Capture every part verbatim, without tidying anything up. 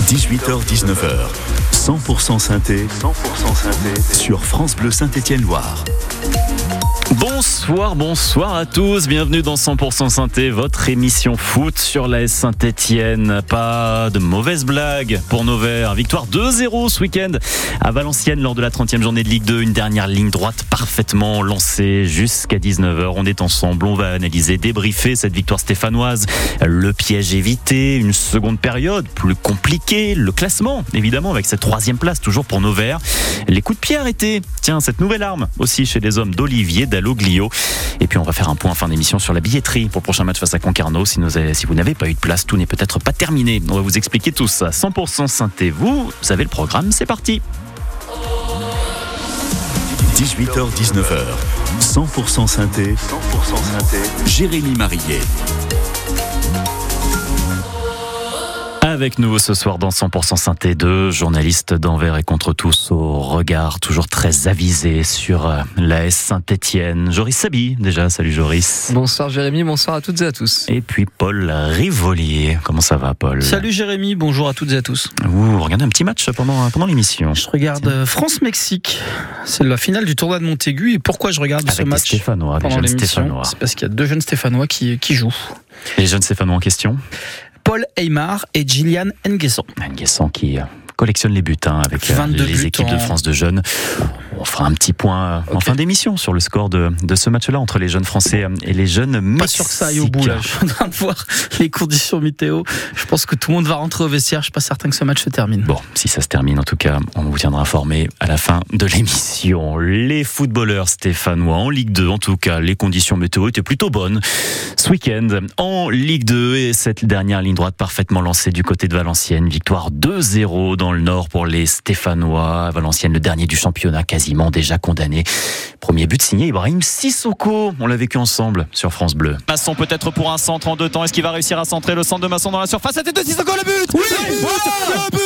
dix-huit heures dix-neuf heures, cent pour cent synthé, cent pour cent synthé sur France Bleu Saint-Étienne-Loire. Bonsoir, bonsoir à tous, bienvenue dans cent pour cent Synthé, votre émission foot sur l'A S Saint-Étienne. Pas de mauvaise blague pour nos Verts, victoire deux zéro ce week-end à Valenciennes lors de la trentième journée de Ligue deux, une dernière ligne droite parfaitement lancée jusqu'à dix-neuf heures. On est ensemble, on va analyser, débriefer cette victoire stéphanoise, le piège évité, une seconde période plus compliquée, le classement évidemment avec cette troisième place toujours pour nos Verts, les coups de pied arrêtés, tiens cette nouvelle arme aussi chez les hommes d'Olivier Dalloglio. Et puis on va faire un point en fin d'émission sur la billetterie pour le prochain match face à Concarneau. Si, nous avez, si vous n'avez pas eu de place, tout n'est peut-être pas terminé. On va vous expliquer tout ça. cent pour cent Synthé, vous, vous avez le programme, c'est parti. dix-huit heures dix-neuf heures, cent pour cent Synthé, cent pour cent Synthé, Jérémy Marillet. Avec nous ce soir dans cent pour cent Synthé, deux journalistes d'Envers et contre tous au regard toujours très avisé sur l'A S Saint-Étienne. Joris Sabi, déjà, salut Joris. Bonsoir Jérémy, bonsoir à toutes et à tous. Et puis Paul Rivolier, comment ça va Paul ? Salut Jérémy, bonjour à toutes et à tous. Vous regardez un petit match pendant, pendant l'émission ? Je regarde France-Mexique, c'est la finale du tournoi de Montaigu. Et pourquoi je regarde Avec ce match Stéphanois, pendant l'émission ? Stéphanois. C'est parce qu'il y a deux jeunes Stéphanois qui, qui jouent. Les jeunes Stéphanois en question ? Paul Aymar et Gillian Nguesson. Nguesson qui collectionne les buts hein, avec les équipes en... de France de jeunes. On fera un petit point okay. en fin d'émission sur le score de, de ce match-là entre les jeunes Français et les jeunes Mexicains. Pas sûr que ça aille au bout là. Je suis en train de voir les conditions météo. Je pense que tout le monde va rentrer au vestiaire. Je suis pas certain que ce match se termine. Bon, si ça se termine, en tout cas, on vous tiendra informé à la fin de l'émission. Les footballeurs stéphanois en Ligue deux, en tout cas, les conditions météo étaient plutôt bonnes ce week-end en Ligue deux. Et cette dernière ligne droite parfaitement lancée du côté de Valenciennes. Victoire deux zéro dans le Nord pour les Stéphanois. Valenciennes, le dernier du championnat, quasiment déjà condamné. Premier but signé Ibrahim Sissoko. On l'a vécu ensemble sur France Bleu. Masson peut-être pour un centre en deux temps. Est-ce qu'il va réussir à centrer le centre de Masson dans la surface ? La tête de Sissoko, le but ! Oui, le but, wow le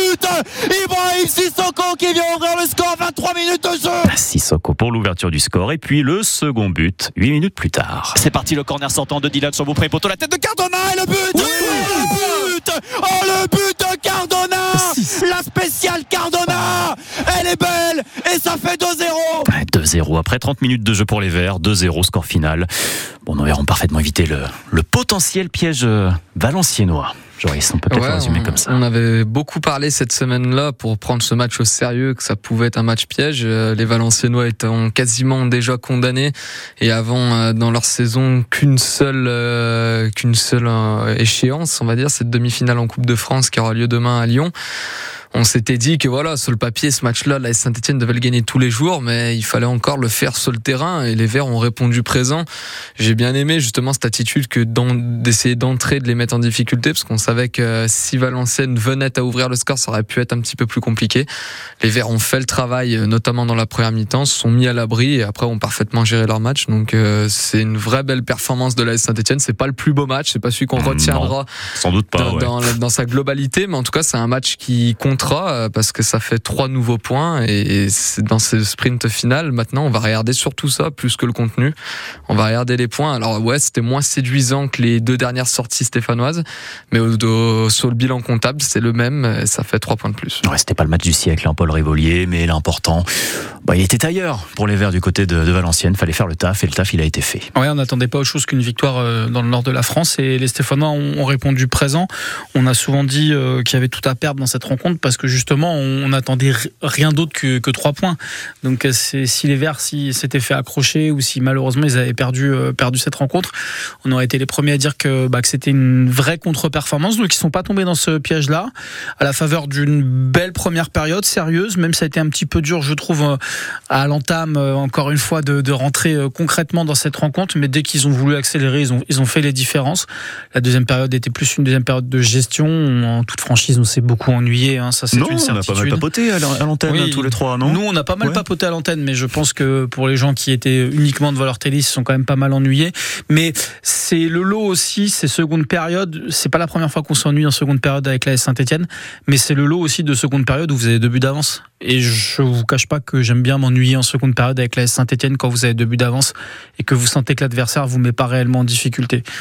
but Ibrahim Sissoko qui vient ouvrir le score, vingt-trois minutes de jeu. Sissoko pour l'ouverture du score. Et puis le second but, huit minutes plus tard. C'est parti, le corner sortant de Dylan sur Beaupré. Poteau, la tête de Cardona et le but oui, oui, le but Oh, le but de Cardona La spéciale Cardona Elle est belle et ça fait deux zéro. deux zéro après trente minutes de jeu pour les Verts, deux zéro score final. Bon, nous verrons parfaitement éviter le, le potentiel piège valenciennois. Joris, on peut peut-être ouais, résumer on, comme ça. On avait beaucoup parlé cette semaine-là pour prendre ce match au sérieux, que ça pouvait être un match piège. Les Valenciennois étant quasiment déjà condamnés et avant dans leur saison qu'une seule, euh, qu'une seule euh, échéance, on va dire, cette demi-finale en Coupe de France qui aura lieu demain à Lyon. On s'était dit que voilà, sur le papier, ce match-là, l'A S Saint-Étienne devait le gagner tous les jours, mais il fallait encore le faire sur le terrain et les Verts ont répondu présent. J'ai bien aimé justement cette attitude que d'essayer d'entrer, de les mettre en difficulté, parce qu'on savait que si Valenciennes venait à ouvrir le score, ça aurait pu être un petit peu plus compliqué. Les Verts ont fait le travail, notamment dans la première mi-temps, se sont mis à l'abri et après ont parfaitement géré leur match. Donc euh, c'est une vraie belle performance de l'A S Saint-Étienne. C'est pas le plus beau match, c'est pas celui qu'on mmh, retiendra non, sans doute pas, dans, ouais. dans, dans sa globalité, mais en tout cas c'est un match qui compte parce que ça fait trois nouveaux points et c'est dans ce sprint final maintenant on va regarder surtout ça plus que le contenu, on va regarder les points. Alors ouais, c'était moins séduisant que les deux dernières sorties stéphanoises, mais au, au, sur le bilan comptable c'est le même, ça fait trois points de plus. Ouais, c'était pas le match du siècle hein, Paul Rivolier, mais l'important bah, il était ailleurs pour les Verts du côté de, de Valenciennes, fallait faire le taf et le taf il a été fait. Ouais, on n'attendait pas autre chose qu'une victoire euh, dans le nord de la France et les Stéphanois ont, ont répondu présent. On a souvent dit euh, qu'il y avait tout à perdre dans cette rencontre parce que justement on n'attendait rien d'autre que, que trois points. Donc c'est, si les Verts si s'étaient fait accrocher ou si malheureusement ils avaient perdu, euh, perdu cette rencontre, on aurait été les premiers à dire que, bah, que c'était une vraie contre-performance. Donc ils ne sont pas tombés dans ce piège-là à la faveur d'une belle première période sérieuse, même ça a été un petit peu dur je trouve euh, à l'entame euh, encore une fois de, de rentrer euh, concrètement dans cette rencontre, mais dès qu'ils ont voulu accélérer ils ont, ils ont fait les différences. La deuxième période était plus une deuxième période de gestion. En toute franchise on s'est beaucoup ennuyé hein, ça c'est non, une certitude. On a pas mal papoté à l'antenne oui, tous les trois, non ? Nous, on a pas mal ouais. papoté à l'antenne, mais je pense que pour les gens qui étaient uniquement devant leur télé, ils se sont quand même pas mal ennuyés. Mais c'est le lot aussi, ces secondes périodes. C'est pas la première fois qu'on s'ennuie en seconde période avec l'A S Saint-Étienne, mais c'est le lot aussi de seconde période où vous avez deux buts d'avance. Et je vous cache pas que j'aime bien m'ennuyer en seconde période avec l'A S Saint-Étienne quand vous avez deux buts d'avance et que vous sentez que l'adversaire vous met pas réellement en difficulté.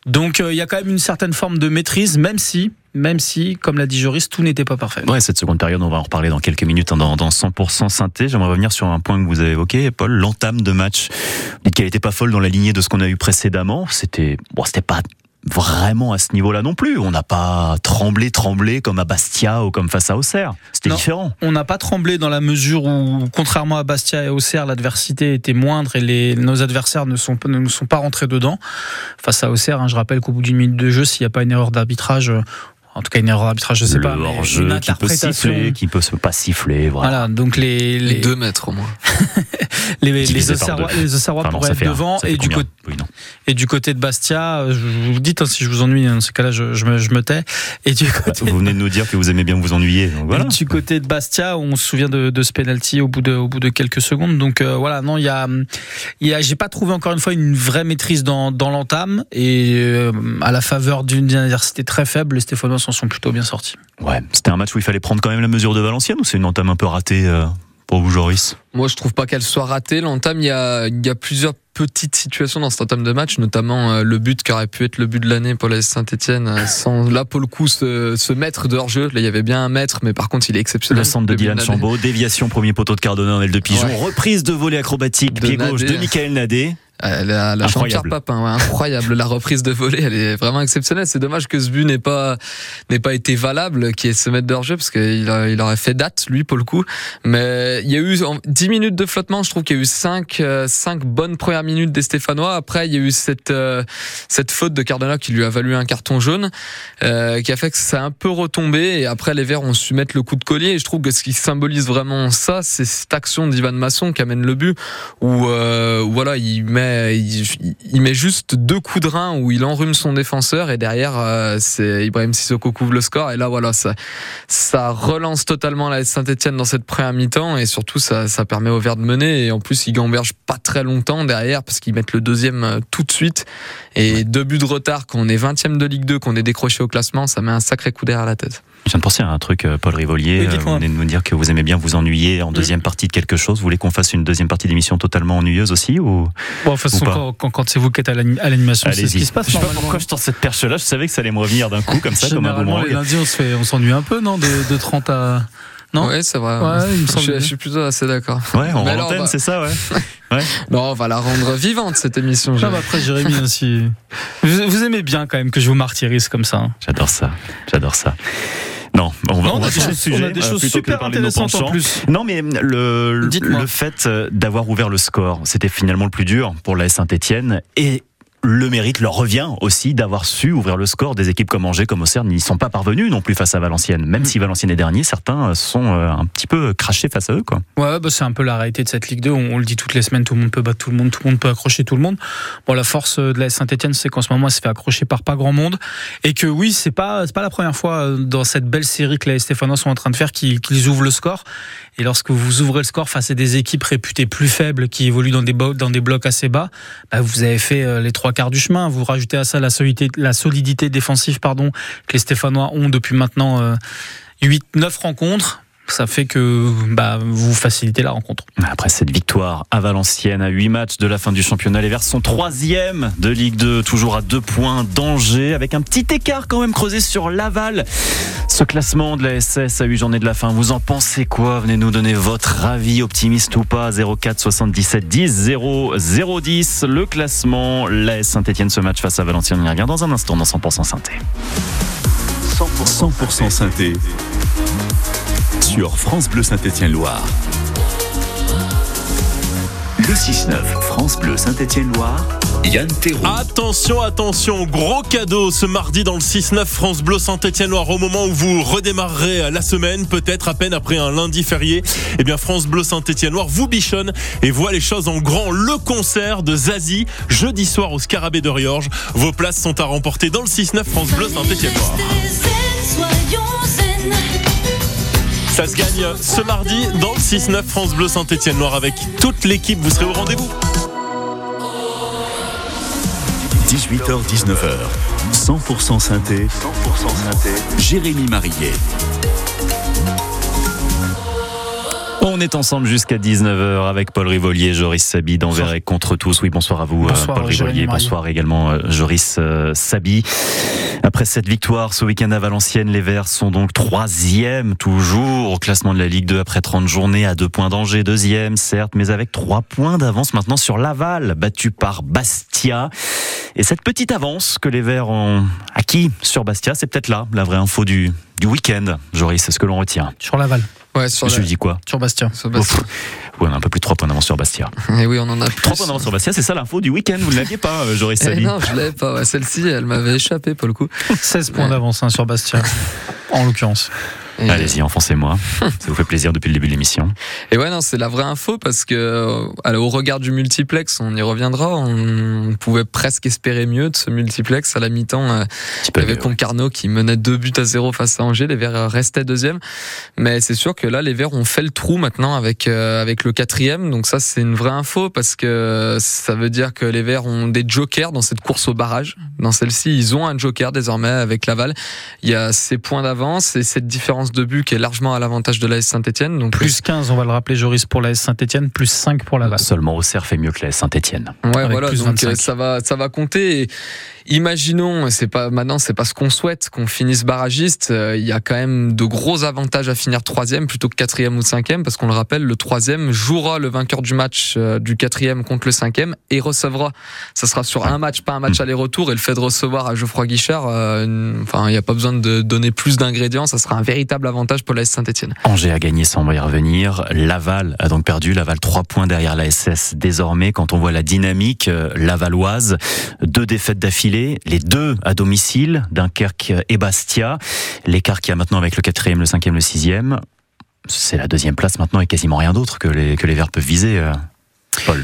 Donc il euh, y a quand même une certaine forme de maîtrise, même si, même si, comme l'a dit Joris, tout n'était pas parfait. Ouais, cette seconde période, on va en reparler dans quelques minutes hein, dans, dans cent pour cent synthé. J'aimerais revenir sur un point que vous avez évoqué, Paul, l'entame de match. Vous dites qu'elle n'était pas folle dans la lignée de ce qu'on a eu précédemment. C'était, bon, c'était pas vraiment à ce niveau-là non plus. On n'a pas tremblé, tremblé comme à Bastia ou comme face à Auxerre. C'était non, différent. On n'a pas tremblé dans la mesure où, contrairement à Bastia et Auxerre, l'adversité était moindre et les, nos adversaires ne sont, ne sont pas rentrés dedans. Face à Auxerre, hein, je rappelle qu'au bout d'une minute de jeu, s'il n'y a pas une erreur d'arbitrage, en tout cas une erreur d'arbitrage, je sais le pas, mais hors-jeu une qui peut siffler, qui peut pas siffler, voilà. Voilà, donc les, les... deux mètres au moins. les les Auxerrois, les Auxerrois pourraient être devant un, et du côté oui, et du côté de Bastia, je vous dis hein, si je vous ennuie dans ce cas-là, je, je, me, je me tais. Et du côté bah, vous venez de nous dire que vous aimez bien vous ennuyer. Donc voilà. Et du côté de Bastia, on se souvient de, de ce penalty au bout de au bout de quelques secondes. Donc euh, voilà, non, il y a il y a j'ai pas trouvé encore une fois une vraie maîtrise dans dans l'entame et euh, à la faveur d'une adversité très faible, les Stéphanois s'en sont plutôt bien sortis. Ouais, c'était un match où il fallait prendre quand même la mesure de Valenciennes ou c'est une entame un peu ratée euh, pour vous, Joris ? Moi, je trouve pas qu'elle soit ratée. L'entame, il y a, il y a plusieurs petites situations dans cette entame de match, notamment euh, le but qui aurait pu être le but de l'année pour la Saint-Etienne, euh, sans là pour le coup se, se mettre de hors-jeu. Là, il y avait bien un mètre, mais par contre, il est exceptionnel. Le centre de Dylan Chambaud, déviation premier poteau de Cardona en aile de pigeon, ouais. Reprise de volée acrobatique, pied gauche de Michael Nadé. Euh, la la Jean-Pierre Papin, ouais, incroyable. La reprise de volée, elle est vraiment exceptionnelle. C'est dommage que ce but n'ait pas n'ait pas été valable, qui est se mettre de hors-jeu, parce qu'il a, il aurait fait date, lui, pour le coup. Mais il y a eu en dix minutes de flottement. Je trouve qu'il y a eu cinq cinq bonnes premières minutes des Stéphanois. Après, il y a eu cette euh, cette faute de Cardona qui lui a valu un carton jaune, euh, qui a fait que ça a un peu retombé. Et après, les Verts ont su mettre le coup de collier. Et je trouve que ce qui symbolise vraiment ça, c'est cette action d'Ivan Masson qui amène le but, où, euh, où voilà, il met Il, il met juste deux coups de rein où il enrhume son défenseur et derrière euh, c'est Ibrahim Sissoko couvre le score et là voilà ça, ça relance totalement la Saint-Etienne dans cette première mi-temps et surtout ça, ça permet aux Verts de mener et en plus ils gambergent pas très longtemps derrière parce qu'ils mettent le deuxième tout de suite et deux buts de retard quand on est vingtième de Ligue deux, qu'on est décroché au classement, ça met un sacré coup derrière la tête. Je viens de penser à un truc, Paul Rivolier. Oui, vous venez de nous dire que vous aimez bien vous ennuyer en deuxième mmh. partie de quelque chose. Vous voulez qu'on fasse une deuxième partie d'émission totalement ennuyeuse aussi ou bon, de toute façon, quand, quand, quand c'est vous qui êtes à l'animation, allez-y. C'est ce qui se passe. Je sais pas pourquoi je tends cette perche-là. Je savais que ça allait me revenir d'un coup comme ça, comme un boomerang. Les lundis, on se fait, on s'ennuie un peu, non, de, de trente à. Non. Ouais, c'est vrai. Ouais, il me semble je, je suis plutôt assez d'accord. Ouais, on rend l'antenne, bah... c'est ça, ouais. ouais. Non, on va la rendre vivante cette émission. Ah bah après, Jérémy aussi. Vous, vous aimez bien quand même que je vous martyrise comme ça. Hein. J'adore ça. J'adore ça. Non, on va, non, on, on va a changer de sujet. On a des choses plutôt super que de parler de nos intéressantes en plus. Non, mais le, le fait d'avoir ouvert le score, c'était finalement le plus dur pour la Saint-Etienne et le mérite leur revient aussi d'avoir su ouvrir le score. Des équipes comme Angers, comme Auxerre n'y sont pas parvenus non plus face à Valenciennes. Même mmh. si Valenciennes est dernier, certains sont un petit peu crachés face à eux, quoi. Ouais, bah c'est un peu la réalité de cette Ligue deux. On, on le dit toutes les semaines, tout le monde peut battre tout le monde, tout le monde peut accrocher tout le monde. Bon, la force de la Saint-Etienne, c'est qu'en ce moment, elle se fait accrocher par pas grand monde. Et que oui, c'est pas, c'est pas la première fois dans cette belle série que les Stéphanois sont en train de faire qu'ils, qu'ils ouvrent le score. Et lorsque vous ouvrez le score face à des équipes réputées plus faibles qui évoluent dans des, bo- dans des blocs assez bas, bah vous avez fait les trois quarts du chemin. Vous rajoutez à ça la solidité, la solidité défensive pardon, que les Stéphanois ont depuis maintenant euh, huit neuf rencontres. Ça fait que bah, vous facilitez la rencontre. Après cette victoire à Valenciennes, à huit matchs de la fin du championnat, les Verts sont troisième de Ligue deux, toujours à deux points d'Angers, avec un petit écart quand même creusé sur Laval. Ce classement de la S S à huit journées de la fin, vous en pensez quoi ? Venez nous donner votre avis, optimiste ou pas, zéro quatre soixante-dix-sept dix zéro zéro dix. Le classement, l'A S Saint-Etienne, ce match face à Valenciennes, on y revient dans un instant dans cent pour cent Synthé. cent pour cent Synthé sur France Bleu Saint-Étienne-Loire. Le six neuf France Bleu Saint-Étienne-Loire, Yann Théroux. Attention, attention, gros cadeau ce mardi dans le six neuf France Bleu Saint-Étienne-Loire, au moment où vous redémarrerez la semaine, peut-être à peine après un lundi férié. Eh bien, France Bleu Saint-Étienne-Loire vous bichonne et voit les choses en grand. Le concert de Zazie, jeudi soir au Scarabée de Riorges. Vos places sont à remporter dans le six neuf France Bleu Saint-Étienne-Loire. Ça se gagne ce mardi dans le six neuf France Bleu Saint-Étienne-Loire avec toute l'équipe. Vous serez au rendez-vous. dix-huit heures dix-neuf heures, cent pour cent Synthé, cent pour cent Synthé, Jérémy Marillet. On est ensemble jusqu'à dix-neuf heures avec Paul Rivolier, Joris Sabi d'Envers et contre tous. Oui, bonsoir à vous, bonsoir, Paul Rivolier. Bonsoir également, Joris euh, Sabi. Après cette victoire ce week-end à Valenciennes, les Verts sont donc troisième toujours au classement de la Ligue deux après trente journées, à deux points d'Angers, deuxième certes, mais avec trois points d'avance maintenant sur Laval, battu par Bastia. Et cette petite avance que les Verts ont acquis sur Bastia, c'est peut-être là la vraie info du, du week-end. Joris, c'est ce que l'on retient. Sur Laval. Ouais, sur Je la... dis quoi Sur Bastia. Sur Bastia. Oui, on a un peu plus de trois points d'avance sur Bastia. Et oui, on en a plus. trois points d'avance sur Bastia, c'est ça l'info du week-end. Vous ne l'aviez pas, euh, Joris Sabi? Eh non, je l'avais pas. Ouais, celle-ci, elle m'avait échappé pour le coup. seize points d'avance hein, sur Bastia, en l'occurrence. Et... Allez-y, enfoncez-moi. Ça vous fait plaisir depuis le début de l'émission. Et ouais, non, c'est la vraie info parce que, alors, au regard du multiplex, on y reviendra. On pouvait presque espérer mieux de ce multiplex à la mi-temps. Il y avait Concarneau qui menait deux buts à zéro face à Angers. Les Verts restaient deuxième. Mais c'est sûr que là, les Verts ont fait le trou maintenant avec, euh, avec le quatrième. Donc ça, c'est une vraie info parce que ça veut dire que les Verts ont des jokers dans cette course au barrage. Dans celle-ci, ils ont un joker désormais avec Laval. Il y a ces points d'avance et cette différence de but qui est largement à l'avantage de l'A S Saint-Etienne. Donc plus quinze, on va le rappeler, Joris, pour l'A S Saint-Etienne, plus cinq pour Laval. Seulement Auxerre fait mieux que l'A S Saint-Etienne. Ouais, avec voilà, plus donc vingt-cinq. ça va, ça va compter. Et imaginons, c'est pas maintenant, c'est pas ce qu'on souhaite, qu'on finisse barragiste. Il y a quand même de gros avantages à finir troisième plutôt que quatrième ou cinquième, parce qu'on le rappelle, le troisième jouera le vainqueur du match euh, du quatrième contre le cinquième et recevra. Ça sera sur un match, pas un match aller-retour. Et le fait de recevoir à Geoffroy Guichard, euh, une, enfin, il n'y a pas besoin de donner plus d'ingrédients. Ça sera un véritable avantage pour l'A S Saint-Etienne. Angers a gagné sans y revenir. Laval a donc perdu. Laval trois points derrière l'A S S désormais. Quand on voit la dynamique euh, lavalloise, deux défaites d'affilée, les deux à domicile, Dunkerque et Bastia. L'écart qu'il y a maintenant avec le quatrième, le cinquième, le sixième, c'est la deuxième place maintenant et quasiment rien d'autre que les, que les Verts peuvent viser, euh, Paul.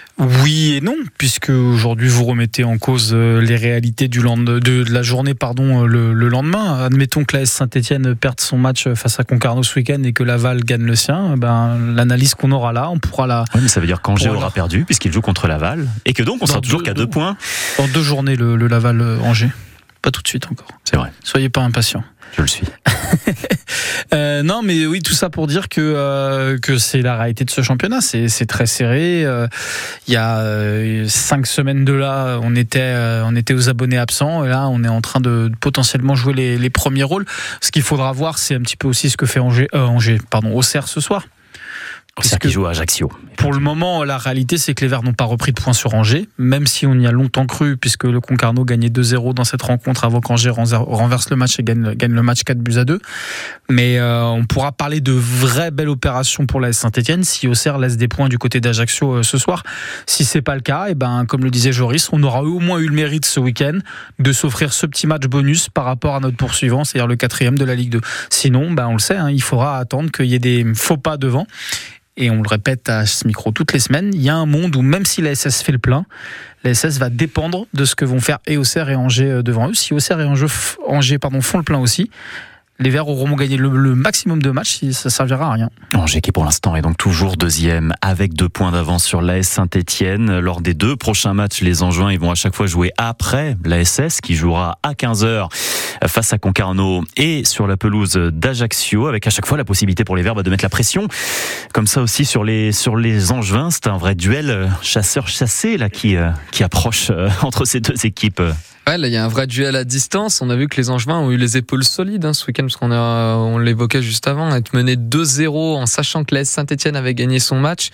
Oui et non, puisque aujourd'hui vous remettez en cause les réalités du land... de, de la journée pardon, le, le lendemain. Admettons que l'A S Saint-Etienne perde son match face à Concarneau ce week-end et que Laval gagne le sien. Ben, l'analyse qu'on aura là, on pourra la... Oui, mais ça veut dire qu'Angers Voilà. aura perdu puisqu'il joue contre Laval et que donc on Dans sera toujours deux- qu'à deux points. Dans deux journées, le, le Laval-Angers. Pas tout de suite encore. C'est vrai, Soyez pas impatients. je le suis. Euh, non, mais oui, tout ça pour dire que euh, que c'est la réalité de ce championnat. C'est c'est très serré. Euh, Il y a euh, cinq semaines de là, on était euh, on était aux abonnés absents et là, on est en train de, de potentiellement jouer les, les premiers rôles. Ce qu'il faudra voir, c'est un petit peu aussi ce que fait Angers, euh, Angers, pardon, Auxerre ce soir. Auxerre qui joue à Ajaccio. Pour le moment, la réalité, c'est que les Verts n'ont pas repris de points sur Angers, même si on y a longtemps cru, puisque le Concarneau gagnait deux zéro dans cette rencontre avant qu'Angers renverse le match et gagne, gagne le match quatre buts à deux. Mais euh, on pourra parler de vraies belles opérations pour la Saint-Etienne si Auxerre laisse des points du côté d'Ajaccio euh, ce soir. Si c'est pas le cas, et ben, comme le disait Joris, on aura au moins eu le mérite ce week-end de s'offrir ce petit match bonus par rapport à notre poursuivant, c'est-à-dire le quatrième de la Ligue deux. Sinon, ben, on le sait, hein, il faudra attendre qu'il y ait des faux pas devant. Et on le répète à ce micro toutes les semaines, il y a un monde où même si la S S fait le plein, la S S va dépendre de ce que vont faire et Auxerre et Angers devant eux. Si Auxerre et Angers, Angers pardon, font le plein aussi, les Verts auront gagné le, le maximum de matchs, ça ne servira à rien. Angers qui pour l'instant est donc toujours deuxième avec deux points d'avance sur l'A S Saint-Etienne. Lors des deux prochains matchs, les Angevins ils vont à chaque fois jouer après l'A S S qui jouera à quinze heures face à Concarneau et sur la pelouse d'Ajaccio avec à chaque fois la possibilité pour les Verts de mettre la pression. Comme ça aussi sur les, sur les Angevins, c'est un vrai duel chasseur-chassé là, qui, qui approche entre ces deux équipes. Ouais, là, il y a un vrai duel à distance. On a vu que les Angevins ont eu les épaules solides hein, ce week-end, parce qu'on a, on l'évoquait juste avant, être mené deux zéro en sachant que l'A S Saint-Etienne avait gagné son match.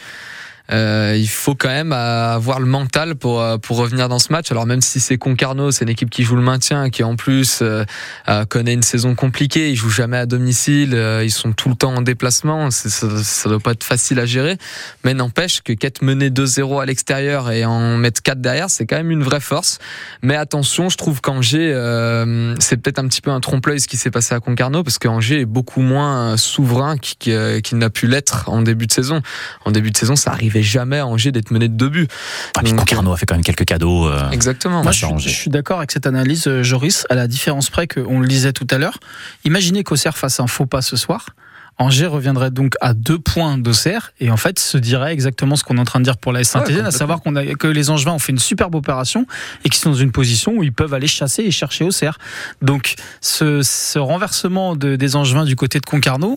Euh, il faut quand même avoir le mental pour pour revenir dans ce match. Alors même si c'est Concarneau, c'est une équipe qui joue le maintien, qui en plus euh, connaît une saison compliquée. Ils jouent jamais à domicile, euh, ils sont tout le temps en déplacement. C'est, ça, ça doit pas être facile à gérer. Mais n'empêche que qu'être mené deux zéro à l'extérieur et en mettre quatre derrière, c'est quand même une vraie force. Mais attention, je trouve qu'Angers, euh, c'est peut-être un petit peu un trompe-l'œil ce qui s'est passé à Concarneau, parce qu'Angers est beaucoup moins souverain qu'il, qu'il n'a pu l'être en début de saison. En début de saison, ça arrivait jamais à Angers d'être mené de deux buts. Ah, puis Concarneau a fait quand même quelques cadeaux. Euh, Exactement. Moi, je suis, je suis d'accord avec cette analyse, Joris, à la différence près qu'on le disait tout à l'heure. Imaginez qu'Auxerre fasse un faux pas ce soir. Angers reviendrait donc à deux points d'Auxerre et en fait se dirait exactement ce qu'on est en train de dire pour la S Saint-Etienne, ouais, à savoir qu'on a, que les Angevins ont fait une superbe opération et qu'ils sont dans une position où ils peuvent aller chasser et chercher Auxerre. Donc ce, ce renversement de, des Angevins du côté de Concarneau,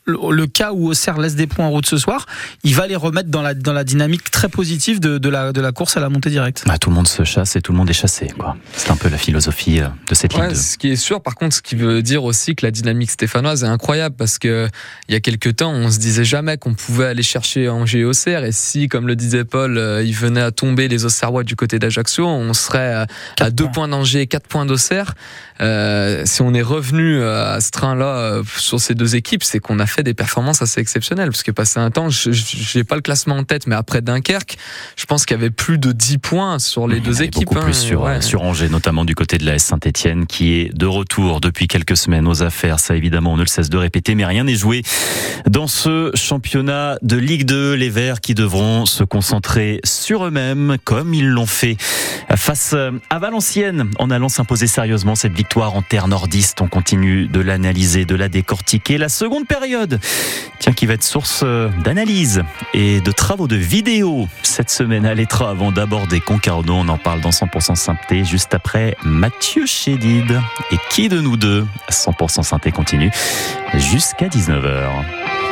le, le cas où Auxerre laisse des points en route ce soir, il va les remettre dans la, dans la dynamique très positive de, de, la, de la course à la montée directe. Bah, tout le monde se chasse et tout le monde est chassé, quoi. C'est un peu la philosophie de cette ouais, Ligue deux. Ce qui est sûr, par contre, ce qui veut dire aussi que la dynamique stéphanoise est incroyable, parce que il y a quelques temps, on se disait jamais qu'on pouvait aller chercher Angers et Auxerre, et si, comme le disait Paul, euh, il venait à tomber les Auxerrois du côté d'Ajaccio, on serait à, à deux points d'Angers, quatre points d'Auxerre. Euh, si on est revenu à ce train-là euh, sur ces deux équipes, c'est qu'on a fait des performances assez exceptionnelles, parce que passé un temps, je j'ai pas le classement en tête, mais après Dunkerque, je pense qu'il y avait plus de dix points sur les oui, deux équipes. Beaucoup hein, plus sur, ouais. sur Angers, notamment du côté de l'A S Saint-Etienne, qui est de retour depuis quelques semaines aux affaires. Ça, évidemment, on ne le cesse de répéter, mais rien n'est joué dans ce championnat de Ligue deux. Les Verts qui devront se concentrer sur eux-mêmes, comme ils l'ont fait face à Valenciennes, en allant s'imposer sérieusement cette victoire en terre nordiste. On continue de l'analyser, de la décortiquer. La seconde période, tiens, qui va être source d'analyse et de travaux de vidéo cette semaine à l'Etra, avant d'aborder Concarneau. On en parle dans cent pour cent Synthé juste après Mathieu Chédid. Et qui de nous deux, cent pour cent Synthé continue jusqu'à dix-neuf heures.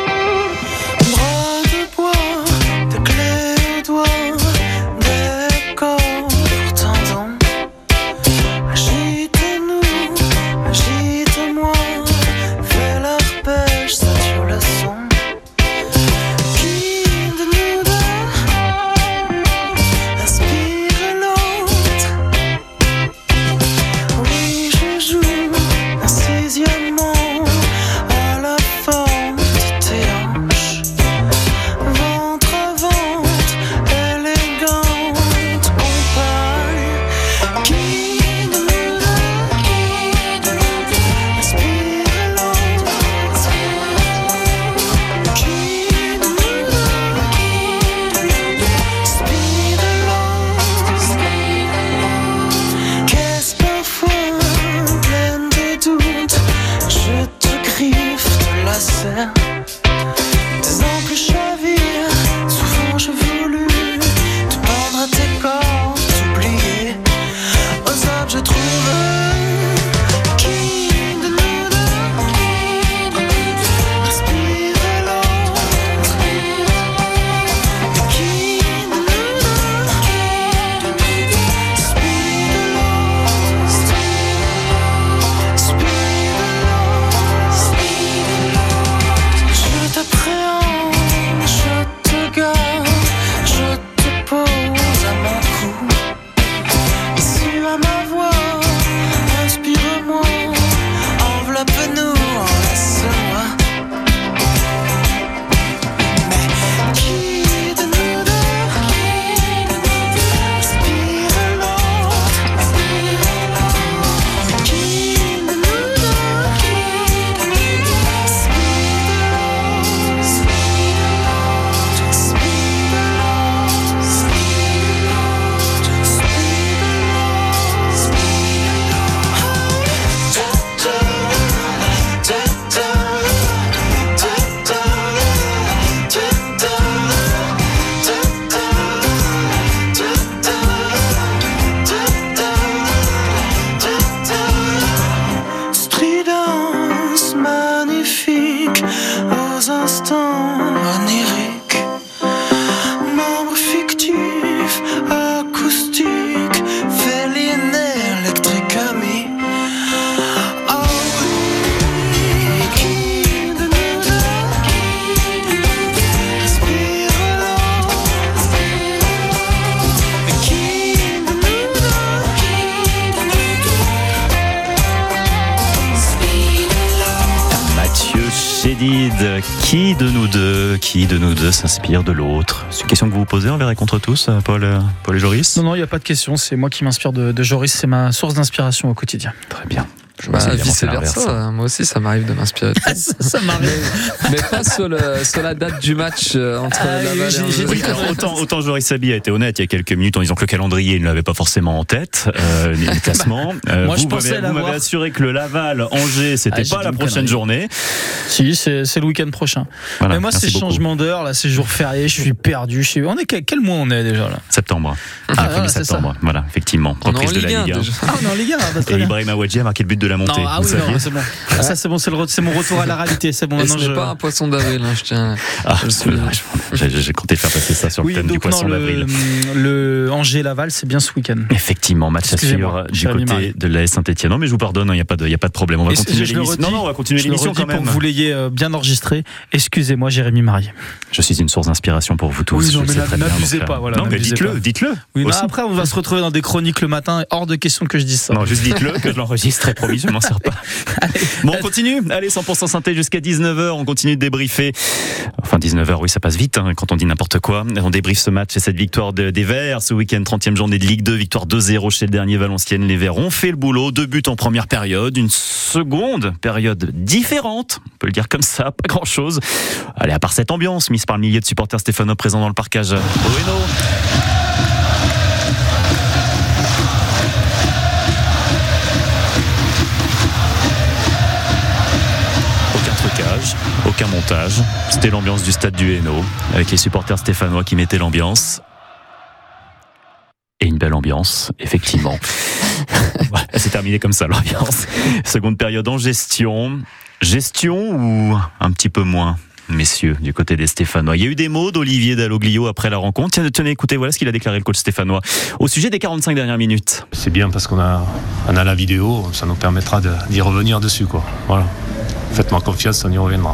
Qui de nous deux, qui de nous deux s'inspire de l'autre? C'est une question que vous vous posez envers et contre tous, Paul, Paul et Joris? Non, non, il n'y a pas de question. C'est moi qui m'inspire de, de Joris. C'est ma source d'inspiration au quotidien. Très bien. Je bah, vice versa, moi aussi ça m'arrive de m'inspirer. ça, ça m'arrive. Mais, mais pas sur, le, sur la date du match entre ah, Laval oui, et oui, alors, autant, autant Joris Sabi a été honnête il y a quelques minutes en disant que le calendrier il ne l'avait pas forcément en tête, euh, les classements. Euh, moi, vous, je pensais vous m'avez assuré que le Laval-Angers c'était ah, pas la prochaine journée. Si, c'est, c'est le week-end prochain. Voilà, mais moi c'est beaucoup. Changement d'heure, là c'est jour férié, je suis perdu. Je suis... On est quel, quel mois on est déjà là? Septembre. Ah, ah, voilà, septembre. Voilà, effectivement. Reprise de la Ligue un. Ah, on est en Ligue un. Et Ibrahim Aouadji a marqué le but de la montée. Non, ah oui, non, c'est bon. Ah, ça, c'est bon, c'est, le, c'est mon retour à la réalité. C'est bon. Et ce non, n'est je... pas un poisson d'avril, hein, je tiens. Ah, je suis... j'ai, j'ai compté faire passer ça sur oui, le thème donc, du poisson non, d'avril. Le, le Angers-Laval, c'est bien ce week-end. Effectivement, match à suivre du côté Marie. de l'A S Saint-Etienne. Non, mais je vous pardonne, il n'y a pas de, il y a pas de problème. On va Et continuer je l'émission. redis, non, non, on va continuer l'émission quand même. Pour que vous l'ayez bien enregistré. Excusez-moi, Jérémy Marié. Je suis une source d'inspiration pour vous tous. Oui, non, je mais sais très bien, n'abusez donc, pas. Voilà, non, mais dites-le, pas. dites-le. Oui, non, après, on va se retrouver dans des chroniques le matin. Hors de question que je dise ça. Non, juste dites-le que je l'enregistre. Très promis, je ne m'en sers pas. Allez, bon, on continue. Allez, cent pour cent synthé jusqu'à dix-neuf heures. On continue de débriefer. Enfin, dix-neuf heures, oui, ça passe vite hein, quand on dit n'importe quoi. On débriefe ce match et cette victoire de, des Verts ce week-end, trentième journée de Ligue deux, victoire deux zéro chez le dernier Valenciennes. Les Verts ont fait le boulot. Deux buts en première période. Une seconde période différente. On peut le dire comme ça. Pas grand-chose. Allez, à part cette ambiance mise par le millier de supporters stéphanois présents dans le parcage. Bueno. Aucun montage, c'était l'ambiance du stade du Hainaut avec les supporters stéphanois qui mettaient l'ambiance et une belle ambiance effectivement. Voilà, c'est terminé comme ça l'ambiance. Seconde période en gestion, gestion ou un petit peu moins messieurs du côté des Stéphanois. Il y a eu des mots d'Olivier Dalloglio après la rencontre. Tiens, tenez, écoutez, voilà ce qu'il a déclaré le coach stéphanois au sujet des quarante-cinq dernières minutes. C'est bien parce qu'on a, on a la vidéo, ça nous permettra de, d'y revenir dessus, quoi. Voilà. Faites-moi confiance, on y reviendra.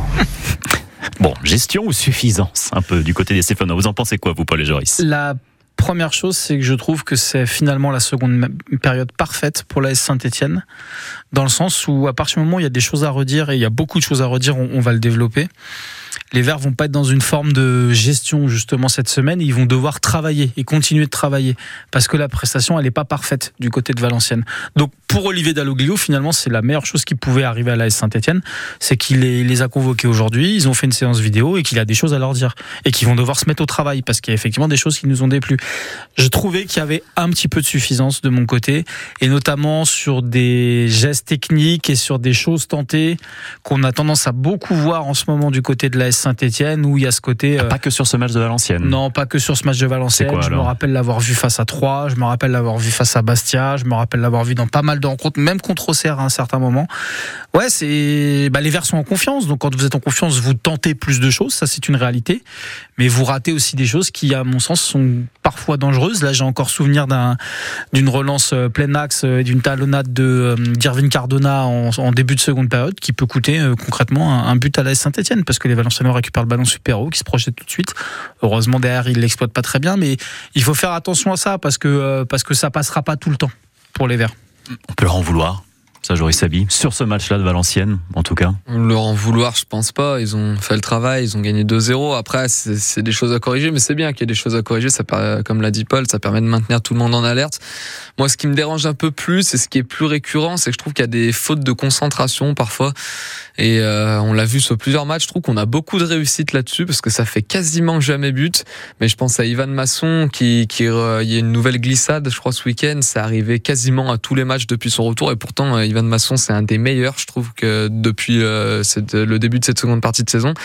Bon, gestion ou suffisance un peu du côté des Stéphanois. Vous en pensez quoi, vous, Paul et Joris ? La première chose, c'est que je trouve que c'est finalement la seconde période parfaite pour l'A S Saint-Etienne, dans le sens où à partir du moment où il y a des choses à redire, et il y a beaucoup de choses à redire, on, on va le développer. Les Verts vont pas être dans une forme de gestion justement cette semaine, ils vont devoir travailler et continuer de travailler parce que la prestation elle est pas parfaite du côté de Valenciennes. Donc pour Olivier Dalloglio, finalement c'est la meilleure chose qui pouvait arriver à l'A S Saint-Etienne, c'est qu'il les, les a convoqués aujourd'hui, ils ont fait une séance vidéo et qu'il a des choses à leur dire et qu'ils vont devoir se mettre au travail parce qu'il y a effectivement des choses qui nous ont déplu. Je trouvais qu'il y avait un petit peu de suffisance de mon côté et notamment sur des gestes techniques et sur des choses tentées qu'on a tendance à beaucoup voir en ce moment du côté de l'A S Saint-Etienne où il y a ce côté... Euh... Pas que sur ce match de Valenciennes. Non, pas que sur ce match de Valenciennes. Quoi, je me rappelle l'avoir vu face à Troyes, je me rappelle l'avoir vu face à Bastia, je me rappelle l'avoir vu dans pas mal de rencontres, même contre Auxerre à un certain moment. Ouais, c'est... Bah, les Verts sont en confiance, donc quand vous êtes en confiance, vous tentez plus de choses, ça c'est une réalité, mais vous ratez aussi des choses qui, à mon sens, sont parfois dangereuses. Là, j'ai encore souvenir d'un... d'une relance plein axe, d'une talonnade de d'Irvine Cardona en... en début de seconde période, qui peut coûter euh, concrètement un... un but à l'A S Saint-Etienne, parce que les Valenciennois récupèrent le ballon super haut, qui se projette tout de suite. Heureusement derrière ils l'exploitent pas très bien, mais il faut faire attention à ça parce que euh, parce que ça passera pas tout le temps pour les Verts. On peut leur en vouloir. Ça, Joris Sabi, sur ce match-là de Valenciennes, en tout cas. Leur en vouloir, je pense pas. Ils ont fait le travail, ils ont gagné deux zéro. Après, c'est, c'est des choses à corriger, mais c'est bien qu'il y ait des choses à corriger. Ça, comme l'a dit Paul, ça permet de maintenir tout le monde en alerte. Moi, ce qui me dérange un peu plus, et ce qui est plus récurrent, c'est que je trouve qu'il y a des fautes de concentration parfois. Et euh, on l'a vu sur plusieurs matchs. Je trouve qu'on a beaucoup de réussite là-dessus parce que ça fait quasiment jamais but. Mais je pense à Ivan Masson qui, qui euh, il y a une nouvelle glissade, je crois, ce week-end. C'est arrivé quasiment à tous les matchs depuis son retour. Et pourtant, euh, Ivan Masson, c'est un des meilleurs, je trouve, que depuis euh, cette, le début de cette seconde partie de saison.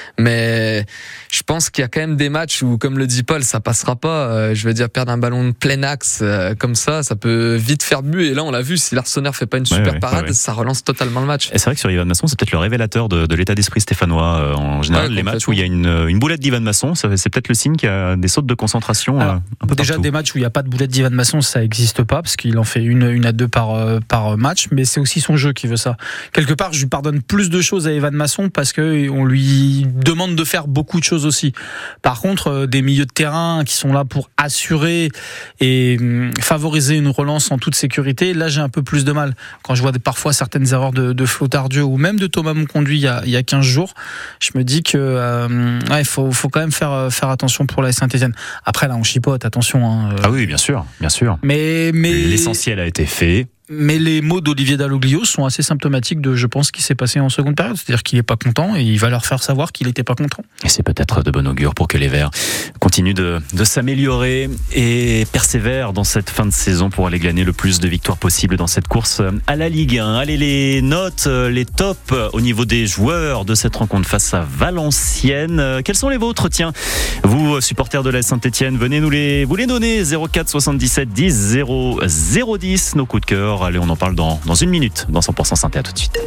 Mais je pense qu'il y a quand même des matchs où, comme le dit Paul, ça passera pas. Euh, je veux dire, perdre un ballon de plein axe euh, comme ça, ça peut vite faire but. Et là, on l'a vu, si l'Arsenal fait pas une super ouais, ouais, parade, ouais. ça relance totalement le match. Et c'est vrai que sur Ivan Masson, c'est peut-être le révélateur de, de l'état d'esprit stéphanois euh, en général. Ouais, les matchs où il y a une, une boulette d'Ivan Masson, ça, c'est peut-être le signe qu'il y a des sautes de concentration. Alors, euh, un peu déjà, partout. Des matchs où il n'y a pas de boulette d'Ivan Masson, ça n'existe pas parce qu'il en fait une, une à deux par, euh, par match. Mais c'est aussi son jeu qui veut ça. Quelque part, je lui pardonne plus de choses à Ivan Masson parce qu'on lui demande de faire beaucoup de choses aussi. Par contre, euh, des milieux de terrain qui sont là pour assurer et euh, favoriser une relance en toute sécurité, là j'ai un peu plus de mal. Quand je vois des, parfois certaines erreurs de, de Flo Tardieu ou même de Thomas Monconduit il y a, il y a quinze jours, je me dis que euh, ouais, il faut, faut quand même faire, faire attention pour la Saint-Etienne. Après là on chipote, attention. Hein, euh, ah oui, bien sûr, bien sûr. Mais, mais... L'essentiel a été fait. Mais les mots d'Olivier Dalloglio sont assez symptomatiques de, je pense, ce qui s'est passé en seconde période. C'est-à-dire qu'il n'est pas content et il va leur faire savoir qu'il n'était pas content. Et c'est peut-être de bon augure pour que les Verts continuent de, de s'améliorer et persévèrent dans cette fin de saison pour aller glaner le plus de victoires possible dans cette course à la Ligue un. Allez, les notes, les tops au niveau des joueurs de cette rencontre face à Valenciennes. Quels sont les vôtres? Tiens, vous, supporters de la Saint-Etienne, venez nous les, vous les donner. zéro quatre soixante-dix-sept dix zéro zéro dix, nos coups de cœur. score. Allez, on en parle dans, dans une minute dans cent pour cent Synthé. À tout de suite.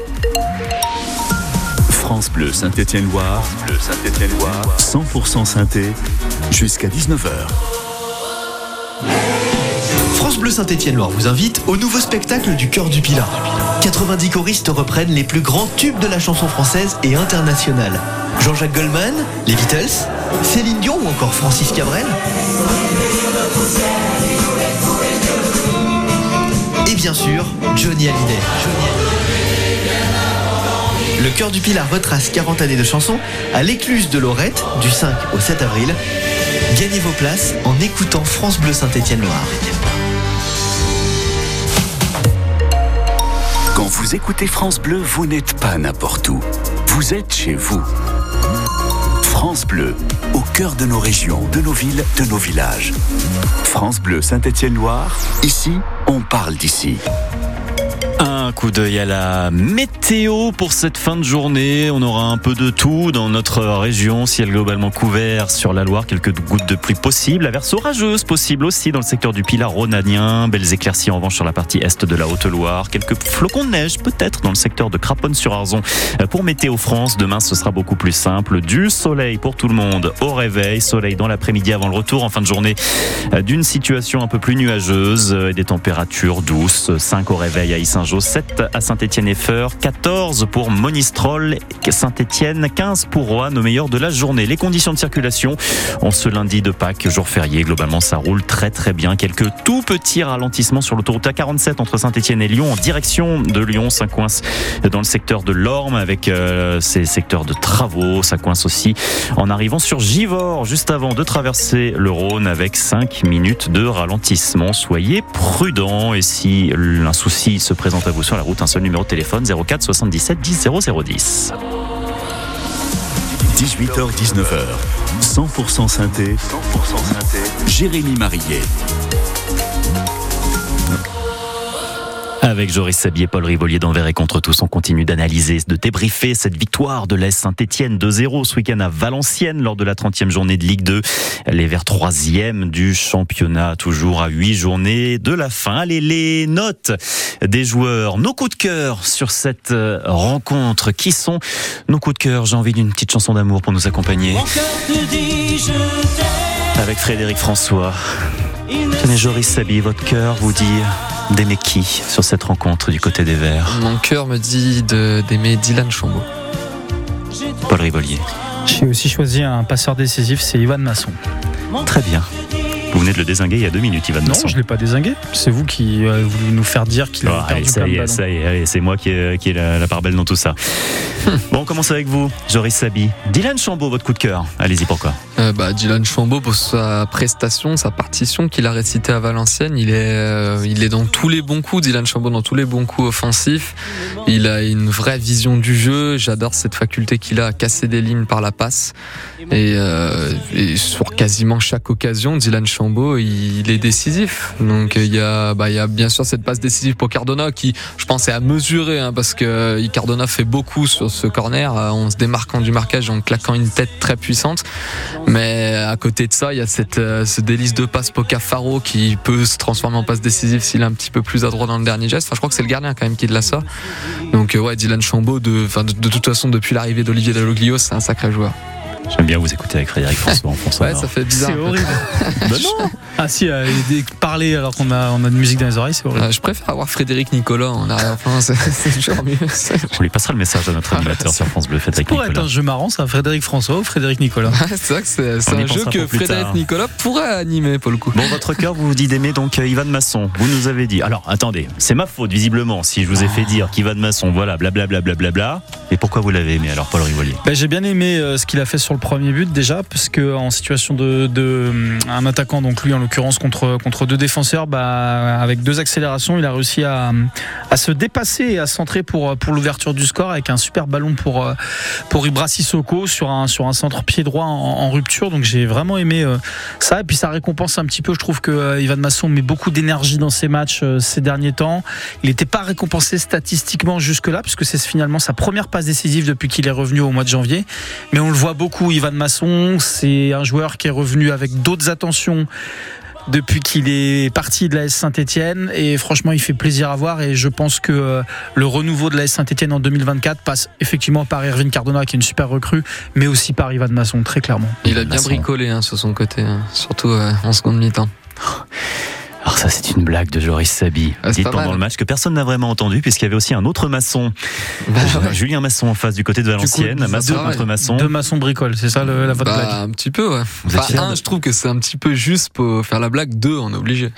France Bleu Saint-Étienne-Loire, Bleu Saint-Étienne-Loire, cent pour cent Synthé, jusqu'à dix-neuf heures. France Bleu Saint-Étienne-Loire vous invite au nouveau spectacle du Chœur du Pilat. quatre-vingt-dix choristes reprennent les plus grands tubes de la chanson française et internationale. Jean-Jacques Goldman, les Beatles, Céline Dion ou encore Francis Cabrel. Et bien sûr, Johnny Hallyday. Le Chœur du Pilat retrace quarante années de chansons à l'écluse de Lorette du cinq au sept avril. Gagnez vos places en écoutant France Bleu Saint-Étienne-Loire. Quand vous écoutez France Bleu, vous n'êtes pas n'importe où. Vous êtes chez vous. France Bleu, au cœur de nos régions, de nos villes, de nos villages. France Bleu Saint-Étienne-Loire, ici, on parle d'ici. Un coup d'œil à la météo pour cette fin de journée. On aura un peu de tout dans notre région. Ciel globalement couvert sur la Loire. Quelques gouttes de pluie possibles. Averses orageuses possibles aussi dans le secteur du Pilat rhodanien. Belles éclaircies en revanche sur la partie est de la Haute-Loire. Quelques flocons de neige peut-être dans le secteur de Craponne-sur-Arzon. Pour Météo France, demain ce sera beaucoup plus simple. Du soleil pour tout le monde au réveil. Soleil dans l'après-midi avant le retour en fin de journée d'une situation un peu plus nuageuse. Et des températures douces. cinq au réveil à Issingeau, sept à Saint-Étienne-et-Feur, quatorze pour Monistrol, Saint-Étienne, quinze pour Roanne au meilleur de la journée. Les conditions de circulation en ce lundi de Pâques, jour férié, globalement ça roule très très bien. Quelques tout petits ralentissements sur l'autoroute A quarante-sept entre Saint-Étienne et Lyon en direction de Lyon. Ça coince dans le secteur de l'Orme avec euh, ces secteurs de travaux. Ça coince aussi en arrivant sur Givors juste avant de traverser le Rhône avec cinq minutes de ralentissement. Soyez prudents et si un souci se présente à vous sur la route, un seul numéro de téléphone zéro quatre soixante-dix-sept dix zéro zéro dix. dix-huit heures dix-neuf heures, cent pour cent Synthé, cent pour cent Synthé, Jérémy Marillet. Avec Joris Sabi et Paul Rivolier d'Envers et contre tous, on continue d'analyser, de débriefer cette victoire de l'A S Saint-Étienne deux zéro ce week-end à Valenciennes lors de la trentième journée de Ligue deux. Les Verts troisième du championnat, toujours à huit journées de la fin. Allez, les notes des joueurs, nos coups de cœur sur cette rencontre. Qui sont nos coups de cœur? J'ai envie d'une petite chanson d'amour pour nous accompagner. Avec Frédéric François. Tenez, Joris Sabi, votre cœur vous dit d'aimer qui sur cette rencontre du côté des Verts? Mon cœur me dit de, d'aimer Dylan Chambaud. Paul Rivolier. J'ai aussi choisi un passeur décisif, c'est Ivan Masson. Très bien. Vous venez de le dézinguer il y a deux minutes, Ivan Masson. Non, je ne l'ai pas dézingué. C'est vous qui avez voulu nous faire dire qu'il a oh, perdu allez, ça plein y de est, ballons. ça y est, allez, c'est moi qui ai, qui ai la, la part belle dans tout ça. Bon, on commence avec vous, Joris Sabi. Dylan Chambaud, votre coup de cœur. Allez-y, pourquoi? euh, bah, Dylan Chambaud, pour sa prestation, sa partition qu'il a récitée à Valenciennes, il est, euh, il est dans tous les bons coups. Dylan Chambaud dans tous les bons coups offensifs. Il a une vraie vision du jeu. J'adore cette faculté qu'il a à casser des lignes par la passe. Et, euh, et sur quasiment chaque occasion, Dylan Chambaud, il, il est décisif. Donc il y a, bah, il y a bien sûr cette passe décisive pour Cardona qui, je pense, est à mesurer, hein, parce que Cardona fait beaucoup sur ce corner en se démarquant du marquage, en claquant une tête très puissante. Mais à côté de ça, il y a cette, ce délice de passe pour Cafaro qui peut se transformer en passe décisive s'il est un petit peu plus adroit dans le dernier geste. Enfin, je crois que c'est le gardien quand même qui l'a ça. Donc ouais, Dylan Chambaud, de, enfin, de, de toute façon, depuis l'arrivée d'Olivier Dalloglio, c'est un sacré joueur. J'aime bien vous écouter avec Frédéric François en fond. Ouais, ça fait bizarre. C'est horrible. Ben non. Ah si, euh, parler alors qu'on a, on a de musique dans les oreilles, c'est horrible. Euh, je préfère avoir Frédéric Nicolas en arrière-plan, c'est, c'est toujours mieux. On lui passera le message à notre animateur sur France Bleu, Frédéric Pour être Nicolas. un jeu marrant, ça, Frédéric François ou Frédéric Nicolas. C'est vrai que c'est, c'est On y un jeu pensera que pour plus Frédéric tard. Nicolas pourrait animer pour le coup. Bon, votre cœur vous dit d'aimer donc euh, Ivan Masson. Vous nous avez dit. Alors, attendez, c'est ma faute visiblement si je vous ai fait dire qu'Ivan Masson, voilà, blablabla, blablabla. Et pourquoi vous l'avez aimé alors, Paul Rivolier? Ben, j'ai bien aimé euh, ce qu'il a fait sur le premier but déjà, parce que en situation de, de un attaquant, donc lui en l'occurrence contre contre deux défenseurs, bah, avec deux accélérations, il a réussi à, à se dépasser et à centrer pour pour l'ouverture du score avec un super ballon pour pour Ibra Sissoko sur un sur un centre pied droit en, en rupture. Donc j'ai vraiment aimé euh, ça, et puis ça récompense un petit peu. Je trouve que euh, Ivan Masson met beaucoup d'énergie dans ses matchs euh, ces derniers temps. Il n'était pas récompensé statistiquement jusque-là, puisque c'est finalement sa première passe décisive depuis qu'il est revenu au mois de janvier. Mais on le voit beaucoup, Ivan Masson, c'est un joueur qui est revenu avec d'autres attentions depuis qu'il est parti de l'A S Saint-Etienne et franchement il fait plaisir à voir et je pense que euh, le renouveau de l'A S Saint-Etienne en deux mille vingt-quatre passe effectivement par Irvine Cardona qui est une super recrue mais aussi par Ivan Masson très clairement. Il a bien Masson. bricolé hein, sur son côté, hein, surtout euh, en seconde mi-temps. Alors ça c'est une blague de Joris Sabi, Ah, c'est dite pas pendant mal. le match que personne n'a vraiment entendu puisqu'il y avait aussi un autre maçon, Bah, ouais. Julien Masson en face du côté de Valenciennes, Du coup, Masson deux- contre Masson. Deux maçons bricoles, c'est ça le, la votre Bah, blague. un petit peu, ouais. Vous êtes Enfin, fiers un, de- je trouve que c'est un petit peu juste pour faire la blague. Deux, on est obligé.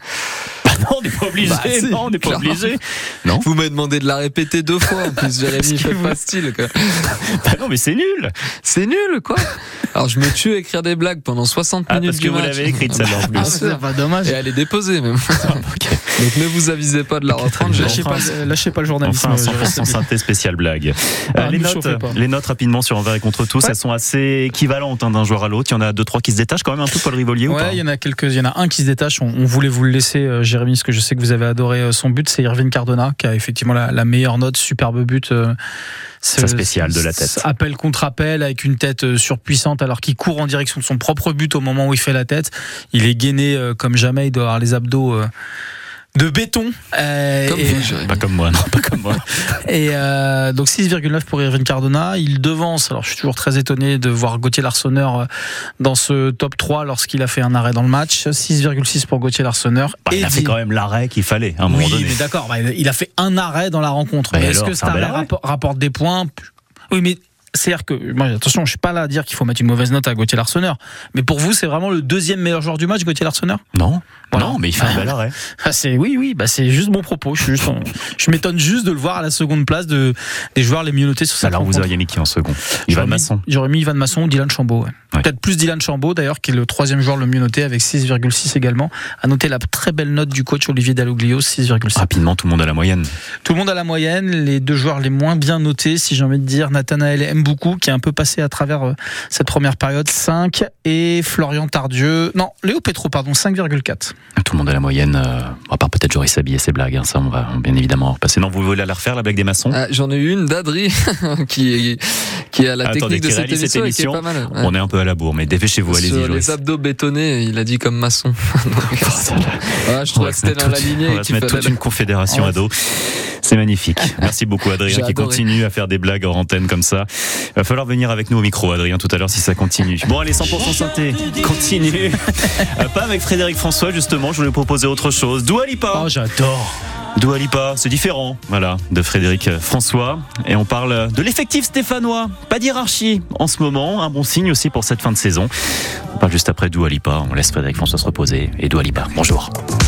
Bah non, on n'est pas obligé, Bah, si, non, on n'est pas clairement. obligé. Non, Vous m'avez demandé de la répéter deux fois. En plus, Jérémy, que fait vous- pas style, quoi. bah non, mais c'est nul. C'est nul, quoi. Alors, je me tue à écrire des blagues pendant soixante Ah, minutes parce que du vous match. l'avez écrite celle-là en plus. Bien Ah, sûr. c'est pas dommage. Et elle est déposée, même. Ok. Donc, ne vous avisez pas de la reprendre. Lâchez Lâchez pas, le- lâchez pas le journalisme. Enfin, euh, cent pour Joris cent Sabi. synthé spécial blague. Ah, Euh, les, ne notes, chauffez pas. les notes rapidement sur envers et contre tous, Ouais. elles sont assez équivalentes hein, d'un joueur à l'autre. Il y en a deux trois qui se détachent quand même un peu Paul Rivolier ou pas Ouais, il y en a quelques, il y en a un qui se détache. On, on voulait vous le laisser, euh, Jérémy, parce que je sais que vous avez adoré euh, son but. C'est Irvine Cardona qui a effectivement la, la meilleure note, superbe but. Euh, Sa spéciale de la tête. Appel contre appel avec une tête euh, surpuissante alors qu'il court en direction de son propre but au moment où il fait la tête. Il est gainé euh, comme jamais. Il doit avoir les abdos. Euh, de béton. Euh, Comme et, vous, Jérémy. Pas comme moi, non, pas comme moi. et euh, donc six virgule neuf pour Irvine Cardona. Il devance, alors je suis toujours très étonné de voir Gauthier Larsonneur euh, dans ce top trois lorsqu'il a fait un arrêt dans le match. six virgule six pour Gauthier Larsonneur. Bah, il a Et fait dix- quand même l'arrêt qu'il fallait à un moment Oui, donné. mais d'accord, bah, il a fait un arrêt dans la rencontre. Bah, Mais est-ce alors, que c'est cet un bel arrêt arrêt. rappor- rapporte des points? Oui, mais c'est-à-dire que, moi, attention, je suis pas là à dire qu'il faut mettre une mauvaise note à Gauthier Larsonneur. Mais pour vous, c'est vraiment le deuxième meilleur joueur du match, Gauthier Larsonneur? Non, Voilà. non, mais il fait un bel arrêt. Ah, c'est, oui, oui, bah, c'est juste mon propos. Je, suis juste, je m'étonne juste de le voir à la seconde place de, des joueurs les mieux notés sur cette Alors vous rencontre. auriez mis qui en second J'aurais Ivan mis- Masson. J'aurais mis Ivan Masson ou Dylan Chambaud. Ouais. Ouais. Peut-être plus Dylan Chambaud d'ailleurs, qui est le troisième joueur le mieux noté avec six virgule six également. À noter la très belle note du coach Olivier Dalloglio, six virgule sept. Rapidement, tout le monde à la moyenne. Tout le monde à la moyenne. Les deux joueurs les moins bien notés, si j'ai envie de dire, Nathanaël Mboukou, qui est un peu passé à travers euh, cette première période, cinq, et Florian Tardieu. Non, Léo Petro, pardon, cinq virgule quatre. Tout le monde à la moyenne, euh, à part peut-être Joris Sabi et ses blagues. Hein, ça, on va bien évidemment en repasser. Non, vous voulez la refaire, la blague des maçons Ah, j'en ai eu une d'Adri qui, qui est à la Attendez, technique de qui cette réalise cette émission, et qui est émission. pas mal. Ouais. On est un peu à la bourre, mais dépêchez-vous, allez-y, Sur Joris. les abdos bétonnés, il a dit comme maçon. Donc, ouais, je On trouvais va que se c'était mettre dans la toute- lignée. on et va se qu'il mettre fallait toute une confédération Ouais. à dos. C'est magnifique. Merci beaucoup Adrien J'ai qui adoré. continue à faire des blagues en antenne comme ça. Il va falloir venir avec nous au micro Adrien tout à l'heure si ça continue. Bon allez, cent pour cent synthé, continue. Euh, Pas avec Frédéric François justement, je voulais proposer autre chose. Dua Lipa. Oh, j'adore. Dua Lipa, c'est différent, voilà, de Frédéric François. Et on parle de l'effectif stéphanois. Pas d'hiérarchie en ce moment, un bon signe aussi pour cette fin de saison. On parle juste après Dua Lipa, on laisse Frédéric François se reposer. Et Dua Lipa, bonjour.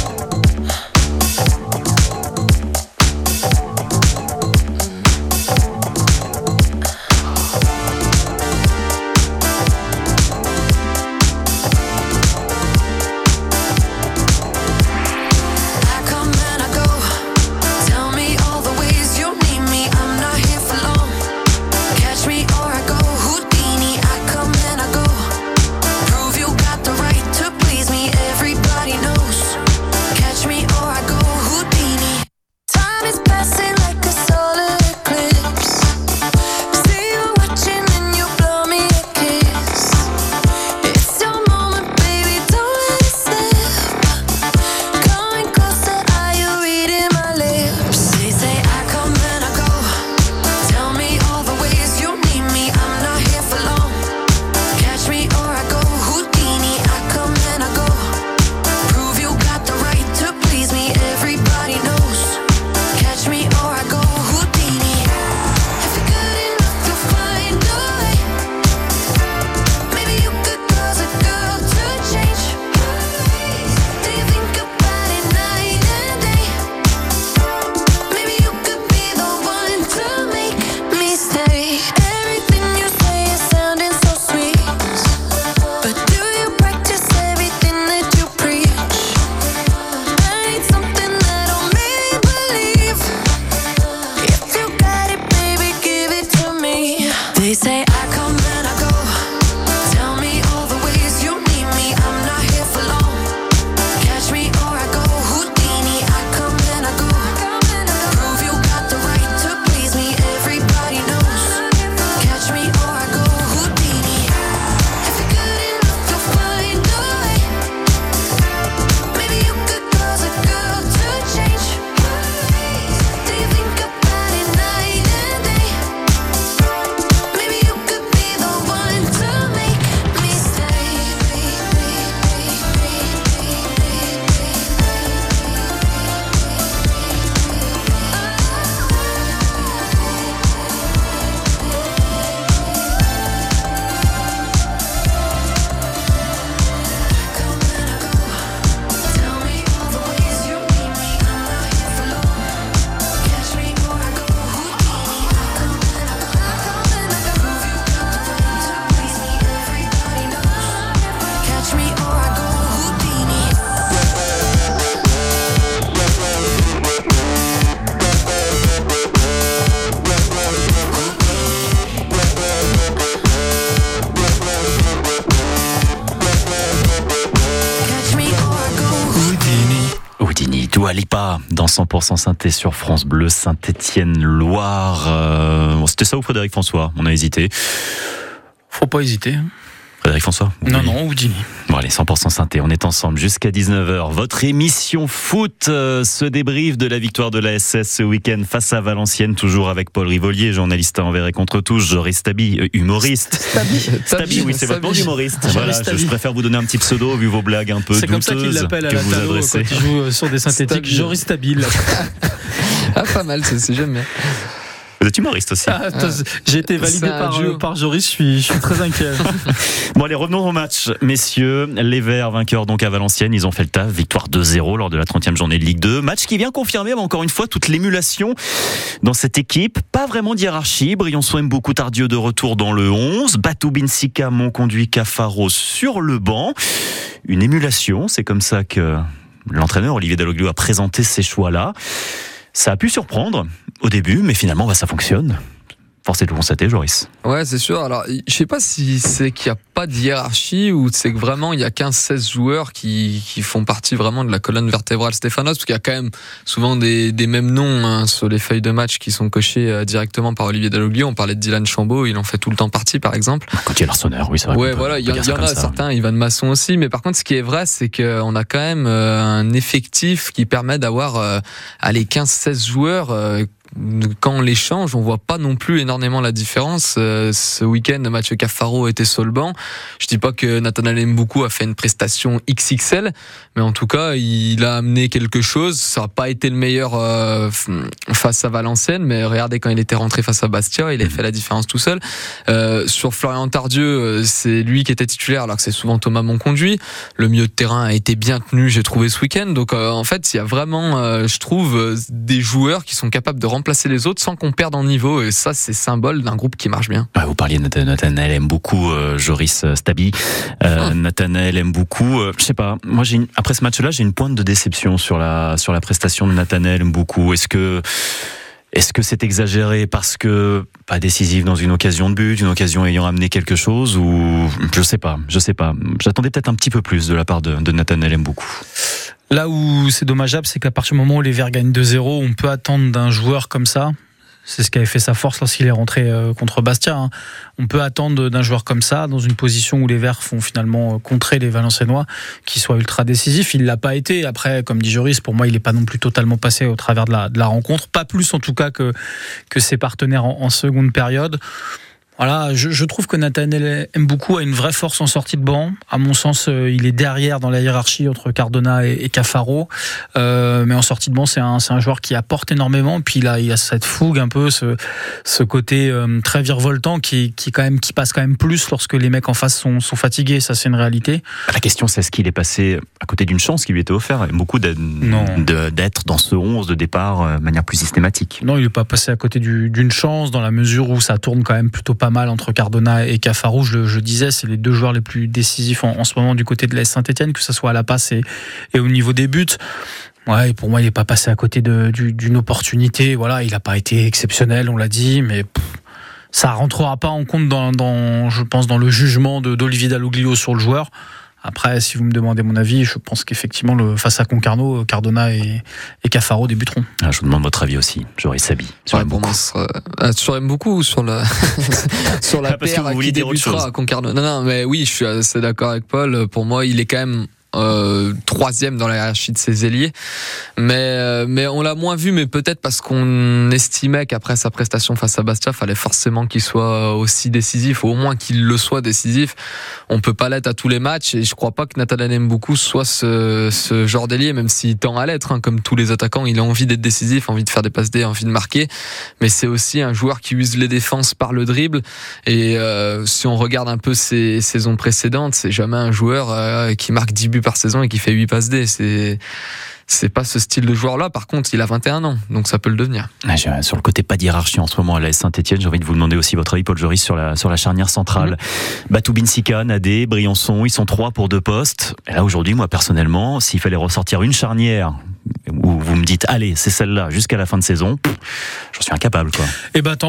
I come and I go. Tell me all the ways you need me. I'm not here for long. Catch me or I go Houdini. I come and I go. Prove you got the right to please me. Everybody knows Dua Lipa dans cent pour cent synthé sur France Bleu Saint-Étienne-Loire. Euh, bon, c'était ça ou Frédéric François? On a hésité. Faut pas hésiter. Frédéric François? Non, non, Houdini. Bon allez, cent pour cent synthé, on est ensemble jusqu'à dix-neuf heures. Votre émission foot, euh, ce débrief de la victoire de l'A S S ce week-end face à Valenciennes, toujours avec Paul Rivolier, journaliste à Envers et contre tous, Joris Stabi, euh, humoriste. Stabi, Stabi, oui, c'est votre nom d'humoriste. Voilà, je, je préfère vous donner un petit pseudo vu vos blagues un peu c'est douteuses comme ça qu'il l'appelle à que la vous Talo adressez. quand il joue sur des synthétiques. Joris Stabi. Ah, pas mal, c'est, c'est j'aime bien. Vous êtes humoriste aussi. Ah, ah, j'ai été validé par, euh, par Joris, je suis, je suis très inquiet. Bon allez, revenons au match, messieurs. Les Verts, vainqueurs donc à Valenciennes, ils ont fait le taf, victoire deux zéro lors de la trentième journée de Ligue deux. Match qui vient confirmer, mais encore une fois, toute l'émulation dans cette équipe. Pas vraiment de hiérarchie. Briançon aime beaucoup Tardieu de retour dans le onze. Batou Binsika, Monconduit, Cafaro sur le banc. Une émulation, c'est comme ça que l'entraîneur Olivier Dalloglio a présenté ces choix-là. Ça a pu surprendre au début, mais finalement, bah, ça fonctionne. Force est de le constater, Joris. Ouais, c'est sûr. Alors, je sais pas si c'est qu'il n'y a pas de hiérarchie ou c'est que vraiment il y a quinze seize joueurs qui, qui font partie vraiment de la colonne vertébrale stéphanoise, parce qu'il y a quand même souvent des, des mêmes noms hein, sur les feuilles de match qui sont cochés euh, directement par Olivier Dalloglio. On parlait de Dylan Chambaud, il en fait tout le temps partie, par exemple. Gauthier Larsonneur, oui, c'est vrai. Ouais, voilà, il y, y en a certains, Ivan Masson aussi, mais par contre, ce qui est vrai, c'est qu'on a quand même euh, un effectif qui permet d'avoir euh, allez, quinze seize joueurs. Euh, Quand on les change, on voit pas non plus énormément la différence. Euh, ce week-end, Mathieu Cafaro était sur le banc. Je dis pas que Nathanaël Mboukou a fait une prestation X X L, mais en tout cas, il a amené quelque chose. Ça n'a pas été le meilleur euh, face à Valenciennes, mais regardez quand il était rentré face à Bastia, il a fait la différence tout seul. Euh, sur Florian Tardieu, c'est lui qui était titulaire, alors que c'est souvent Thomas Monconduit. Le milieu de terrain a été bien tenu, j'ai trouvé ce week-end. Donc euh, en fait, il y a vraiment, euh, je trouve, des joueurs qui sont capables de remplacer les autres sans qu'on perde en niveau, et ça c'est symbole d'un groupe qui marche bien. Vous parliez de Nathanaël aime beaucoup euh, Joris Stabi. Euh, ah. Nathanaël aime beaucoup. Euh, je sais pas. Moi, j'ai une, après ce match-là, j'ai une pointe de déception sur la sur la prestation de Nathanaël aime beaucoup. Est-ce que est-ce que c'est exagéré parce que pas décisif dans une occasion de but, une occasion ayant amené quelque chose, ou je sais pas. Je sais pas. J'attendais peut-être un petit peu plus de la part de, de Nathanaël aime beaucoup. Là où c'est dommageable, c'est qu'à partir du moment où les Verts gagnent deux zéro, on peut attendre d'un joueur comme ça. C'est ce qui avait fait sa force lorsqu'il est rentré contre Bastia. Hein. On peut attendre d'un joueur comme ça, dans une position où les Verts font finalement contrer les Valenciennois, qu'il soit ultra décisif. Il l'a pas été. Après, comme dit Joris, pour moi, il n'est pas non plus totalement passé au travers de la, de la rencontre. Pas plus en tout cas que, que ses partenaires en, en seconde période. Voilà, je, je trouve que Nathanaël Mboukou a une vraie force en sortie de banc. À mon sens, euh, il est derrière dans la hiérarchie entre Cardona et, et Cafaro. Euh, mais en sortie de banc, c'est un, c'est un joueur qui apporte énormément. Puis là, il a cette fougue un peu, ce, ce côté euh, très virevoltant qui, qui quand même, qui passe quand même plus lorsque les mecs en face sont, sont fatigués. Ça, c'est une réalité. La question, c'est est-ce qu'il est passé à côté d'une chance qui lui était offerte, beaucoup de, de, d'être dans ce onze de départ de manière plus systématique. Non, il n'est pas passé à côté du, d'une chance dans la mesure où ça tourne quand même plutôt pas mal entre Cardona et Cafaro. Je le je disais, c'est les deux joueurs les plus décisifs en, en ce moment du côté de l'A S Saint-Étienne, que ce soit à la passe et, et au niveau des buts. Ouais, pour moi, il n'est pas passé à côté de, du, d'une opportunité. Voilà, il n'a pas été exceptionnel, on l'a dit, mais pff, ça rentrera pas en compte dans, dans, je pense, dans le jugement de, d'Olivier Dalloglio sur le joueur. Après, si vous me demandez mon avis, je pense qu'effectivement, le, face à Concarneau, Cardona et, et Cafaro débuteront. Ah, je vous demande votre avis aussi, Joris Stabi. Sur ouais, Mboukou. Moi, euh, sur Mboukou ou sur la, sur la paire qui débutera à Concarneau. Non, non, mais oui, je suis assez d'accord avec Paul. Pour moi, il est quand même Euh, troisième dans la hiérarchie de ses ailiers, mais euh, mais on l'a moins vu, mais peut-être parce qu'on estimait qu'après sa prestation face à Bastia, fallait forcément qu'il soit aussi décisif, ou au moins qu'il le soit décisif. On peut pas l'être à tous les matchs, et je crois pas que Nathanaël Mboukou soit ce ce genre d'ailier, même s'il tend à l'être, hein, comme tous les attaquants, il a envie d'être décisif, envie de faire des passes D, envie de marquer, mais c'est aussi un joueur qui use les défenses par le dribble, et euh, si on regarde un peu ses saisons précédentes, c'est jamais un joueur euh, qui marque dix buts par saison et qui fait huit passes D. C'est, c'est pas ce style de joueur-là. Par contre, il a vingt et un ans, donc ça peut le devenir. Sur le côté pas d'hiérarchie en ce moment à l'A S Saint-Étienne, j'ai envie de vous demander aussi votre avis, Paul Joris, sur la, sur la charnière centrale. Mmh. Batou Binsika, Nadé, Briançon, ils sont trois pour deux postes. Et là, aujourd'hui, moi, personnellement, s'il fallait ressortir une charnière où vous me dites, allez, c'est celle-là jusqu'à la fin de saison, j'en suis incapable, quoi. Eh ben, tant mieux.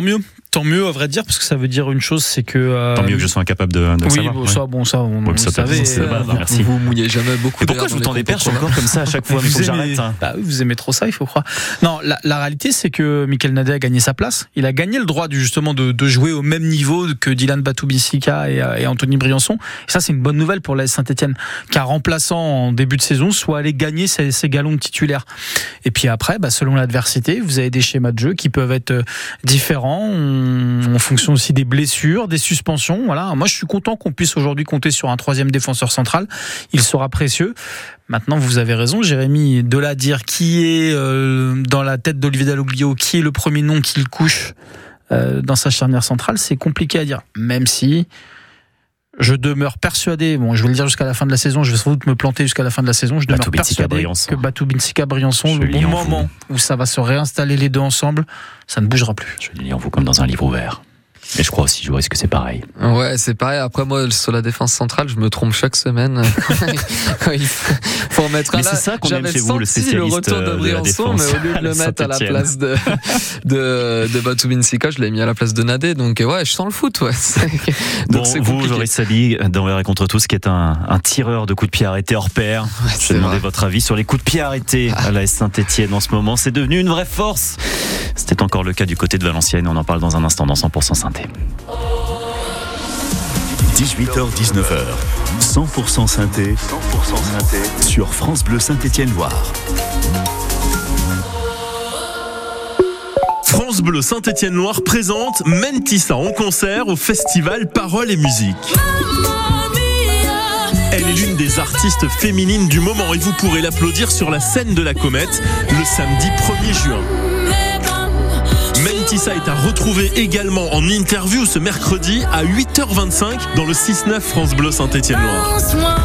tant mieux à vrai dire, parce que ça veut dire une chose, c'est que euh... tant mieux que je sois incapable de, de le oui, savoir. bon, ouais. ça, bon ça, on, bon, on ça le savait. c'est la base, vous, merci. vous mouillez jamais beaucoup. Et pourquoi je vous tends des perches encore comme ça à chaque fois? Il faut que j'arrête. Bah oui, vous aimez trop ça, il faut croire. Non, la, la réalité, c'est que Mikel Nadé a gagné sa place. Il a gagné le droit du, justement de, de jouer au même niveau que Dylan Batoubissika et, et Anthony Briançon. Et ça, c'est une bonne nouvelle pour l'A S Saint-Etienne, car remplaçant en début de saison, soit aller gagner ses, ses galons de titulaire. Et puis après, bah, selon l'adversité, vous avez des schémas de jeu qui peuvent être différents en fonction aussi des blessures, des suspensions. Voilà. Moi, je suis content qu'on puisse aujourd'hui compter sur un troisième défenseur central. Il sera précieux. Maintenant, vous avez raison, Jérémy, de là à dire qui est euh, dans la tête d'Olivier Dalloglio, qui est le premier nom qu'il couche euh, dans sa charnière centrale, c'est compliqué à dire. Même si je demeure persuadé, bon, je vais le dire jusqu'à la fin de la saison, je vais sans doute me planter jusqu'à la fin de la saison, je demeure persuadé que Batoubissika-Briançon, le bon moment où ça va se réinstaller les deux ensemble, ça ne bougera plus. Je lis en vous comme dans un livre ouvert. Et je crois aussi, je vois, est-ce que c'est pareil? Ouais, c'est pareil. Après, moi, sur la défense centrale, je me trompe chaque semaine. Il faut en mettre un mais là. C'est ça qu'on aime chez vous, le spécialiste le retour de Briançon, mais au lieu de le mettre à la place de, de, de Batoubissika, je l'ai mis à la place de Nadé. Donc, ouais, je sens le foot, ouais. Donc, bon, c'est vous, Joris Sabi, d'Envers et contre tous, qui est un, un tireur de coups de pied arrêtés hors pair. Ouais, je vais demander votre avis sur les coups de pied arrêtés à l'A S Saint-Etienne en ce moment. C'est devenu une vraie force. C'était encore le cas du côté de Valenciennes. On en parle dans un instant dans cent pour cent Synthé. dix-huit heures dix-neuf heures, cent pour cent synthé, cent pour cent synthé sur France Bleu Saint-Étienne-Loire. France Bleu Saint-Étienne-Loire présente Mentissa en concert au festival Paroles et Musique. Elle est l'une des artistes féminines du moment et vous pourrez l'applaudir sur la scène de la Comète le samedi premier juin. Mentissa est à retrouver également en interview ce mercredi à huit heures vingt-cinq dans le six neuf France Bleu Saint-Étienne-Loire.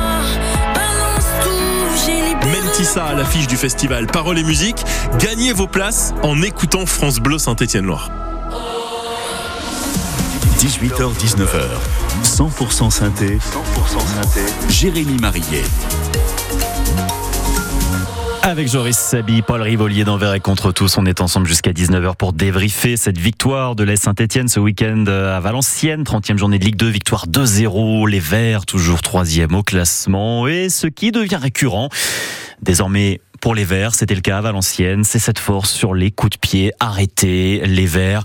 Mentissa à l'affiche du festival Paroles et Musique. Gagnez vos places en écoutant France Bleu Saint-Étienne-Loire. dix-huit heures dix-neuf heures, cent pour cent synthé, cent pour cent synthé, Jérémy Marillet. Avec Joris Sabi, Paul Rivolier d'Envers et contre tous, on est ensemble jusqu'à dix-neuf heures pour débriefer cette victoire de l'A S Saint-Etienne ce week-end à Valenciennes, trentième journée de Ligue deux, victoire deux zéro, les Verts toujours troisième au classement et ce qui devient récurrent désormais pour les Verts, c'était le cas à Valenciennes, c'est cette force sur les coups de pied arrêtés, les Verts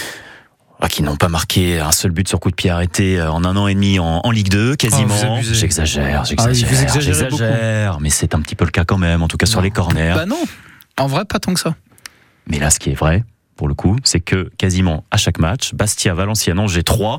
qui n'ont pas marqué un seul but sur coup de pied arrêté en un an et demi en, en Ligue deux, quasiment. Oh, j'exagère, j'exagère, ah, oui, j'exagère, mais c'est un petit peu le cas quand même, en tout cas non. Sur les corners. Bah non, en vrai, pas tant que ça. Mais là, ce qui est vrai, pour le coup, c'est que quasiment à chaque match, Bastia, Valenciennes, Angers trois,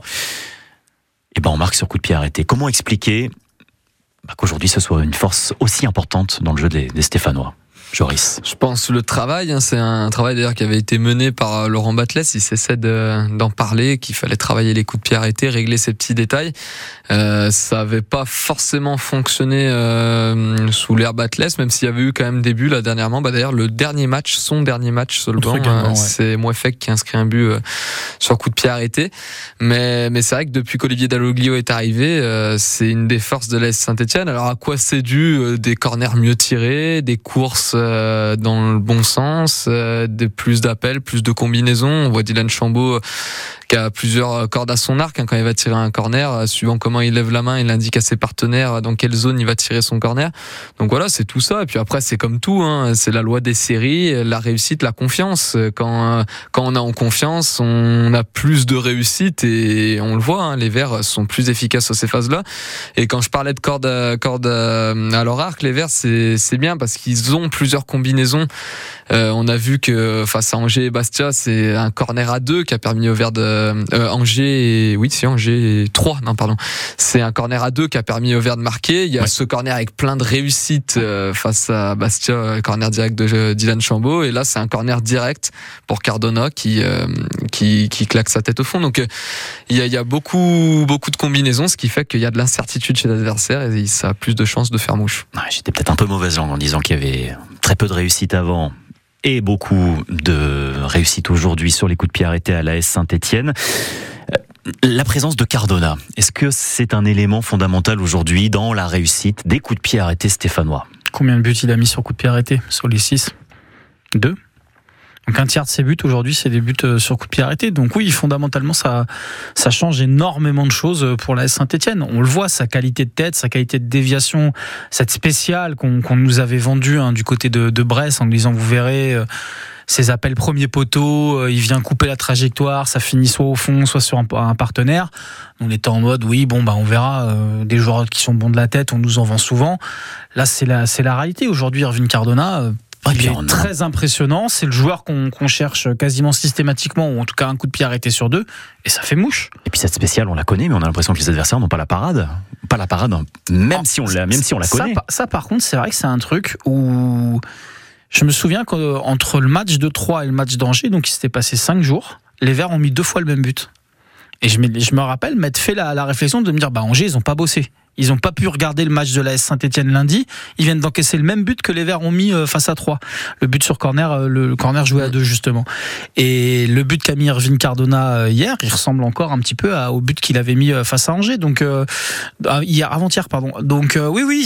et ben on marque sur coup de pied arrêté. Comment expliquer bah, qu'aujourd'hui ce soit une force aussi importante dans le jeu des, des Stéphanois? Joris. Je pense le travail, hein, c'est un travail d'ailleurs qui avait été mené par Laurent Batles, il s'essaie de, d'en parler, qu'il fallait travailler les coups de pied arrêtés, régler ces petits détails. Euh, ça avait pas forcément fonctionné euh, sous l'ère Batles, même s'il y avait eu quand même des buts là dernièrement. Bah, d'ailleurs le dernier match, son dernier match seulement, euh, ouais. c'est Mouefek qui a inscrit un but euh, sur coup de pied arrêté. Mais, mais c'est vrai que depuis qu'Olivier Dalloglio est arrivé, euh, c'est une des forces de l'A S Saint-Etienne. Alors à quoi c'est dû? euh, Des corners mieux tirés, des courses dans le bon sens, euh, de plus d'appels, plus de combinaisons. On voit Dylan Chambaud qui a plusieurs cordes à son arc hein, quand il va tirer un corner, suivant comment il lève la main, il indique à ses partenaires dans quelle zone il va tirer son corner. Donc voilà, c'est tout ça. Et puis après, c'est comme tout, hein, c'est la loi des séries, la réussite, la confiance. Quand quand on a en confiance, on a plus de réussite et on le voit. Hein, les Verts sont plus efficaces sur ces phases-là. Et quand je parlais de cordes, cordes à leur arc, les Verts, c'est c'est bien parce qu'ils ont plusieurs combinaisons. Euh, on a vu que face à Angers et Bastia, c'est un corner à deux qui a permis aux Verts de euh, Angers et, oui c'est Angers et trois non pardon c'est un corner à deux qui a permis aux Verts de marquer. Il y a ouais. ce corner avec plein de réussite euh, face à Bastia, corner direct de Dylan Chambaud, et là c'est un corner direct pour Cardona qui euh, qui qui claque sa tête au fond. Donc euh, il y a il y a beaucoup beaucoup de combinaisons, ce qui fait qu'il y a de l'incertitude chez l'adversaire et ça a plus de chances de faire mouche. Ouais, j'étais peut-être un peu mauvaise langue en disant qu'il y avait très peu de réussite avant et beaucoup de réussite aujourd'hui sur les coups de pied arrêtés à l'A S Saint-Etienne. La présence de Cardona, est-ce que c'est un élément fondamental aujourd'hui dans la réussite des coups de pied arrêtés stéphanois? Combien de buts il a mis sur coups de pied arrêtés sur les six? Deux. Donc un tiers de ses buts aujourd'hui, c'est des buts sur coup de pied arrêté. Donc oui, fondamentalement, ça, ça change énormément de choses pour la S Saint-Etienne. On le voit, sa qualité de tête, sa qualité de déviation, cette spéciale qu'on, qu'on nous avait vendue hein, du côté de, de Brest en nous disant, vous verrez... Euh, ses appels premier poteau, euh, il vient couper la trajectoire, ça finit soit au fond, soit sur un, un partenaire. On était en mode, oui, bon, bah, on verra, euh, des joueurs qui sont bons de la tête, on nous en vend souvent. Là, c'est la, c'est la réalité. Aujourd'hui, Irvine Cardona, euh, il est a... très impressionnant. C'est le joueur qu'on, qu'on cherche quasiment systématiquement, ou en tout cas un coup de pied arrêté sur deux, et ça fait mouche. Et puis cette spéciale, on la connaît, mais on a l'impression que les adversaires n'ont pas la parade. Pas la parade, même, oh, si, on la, même si on la connaît. Ça, ça, par contre, c'est vrai que c'est un truc où... Je me souviens qu'entre le match de Troyes et le match d'Angers, donc il s'était passé cinq jours, les Verts ont mis deux fois le même but. Et je me, je me rappelle m'être fait la, la réflexion de me dire, bah Angers, ils n'ont pas bossé. Ils n'ont pas pu regarder le match de la S Saint-Etienne lundi. Ils viennent d'encaisser le même but que les Verts ont mis face à Troyes. Le but sur corner, le corner joué à deux justement. Et le but qu'a mis Irvine Cardona hier, il ressemble encore un petit peu au but qu'il avait mis face à Angers. Donc euh, hier, avant-hier, pardon. Donc euh, oui, oui,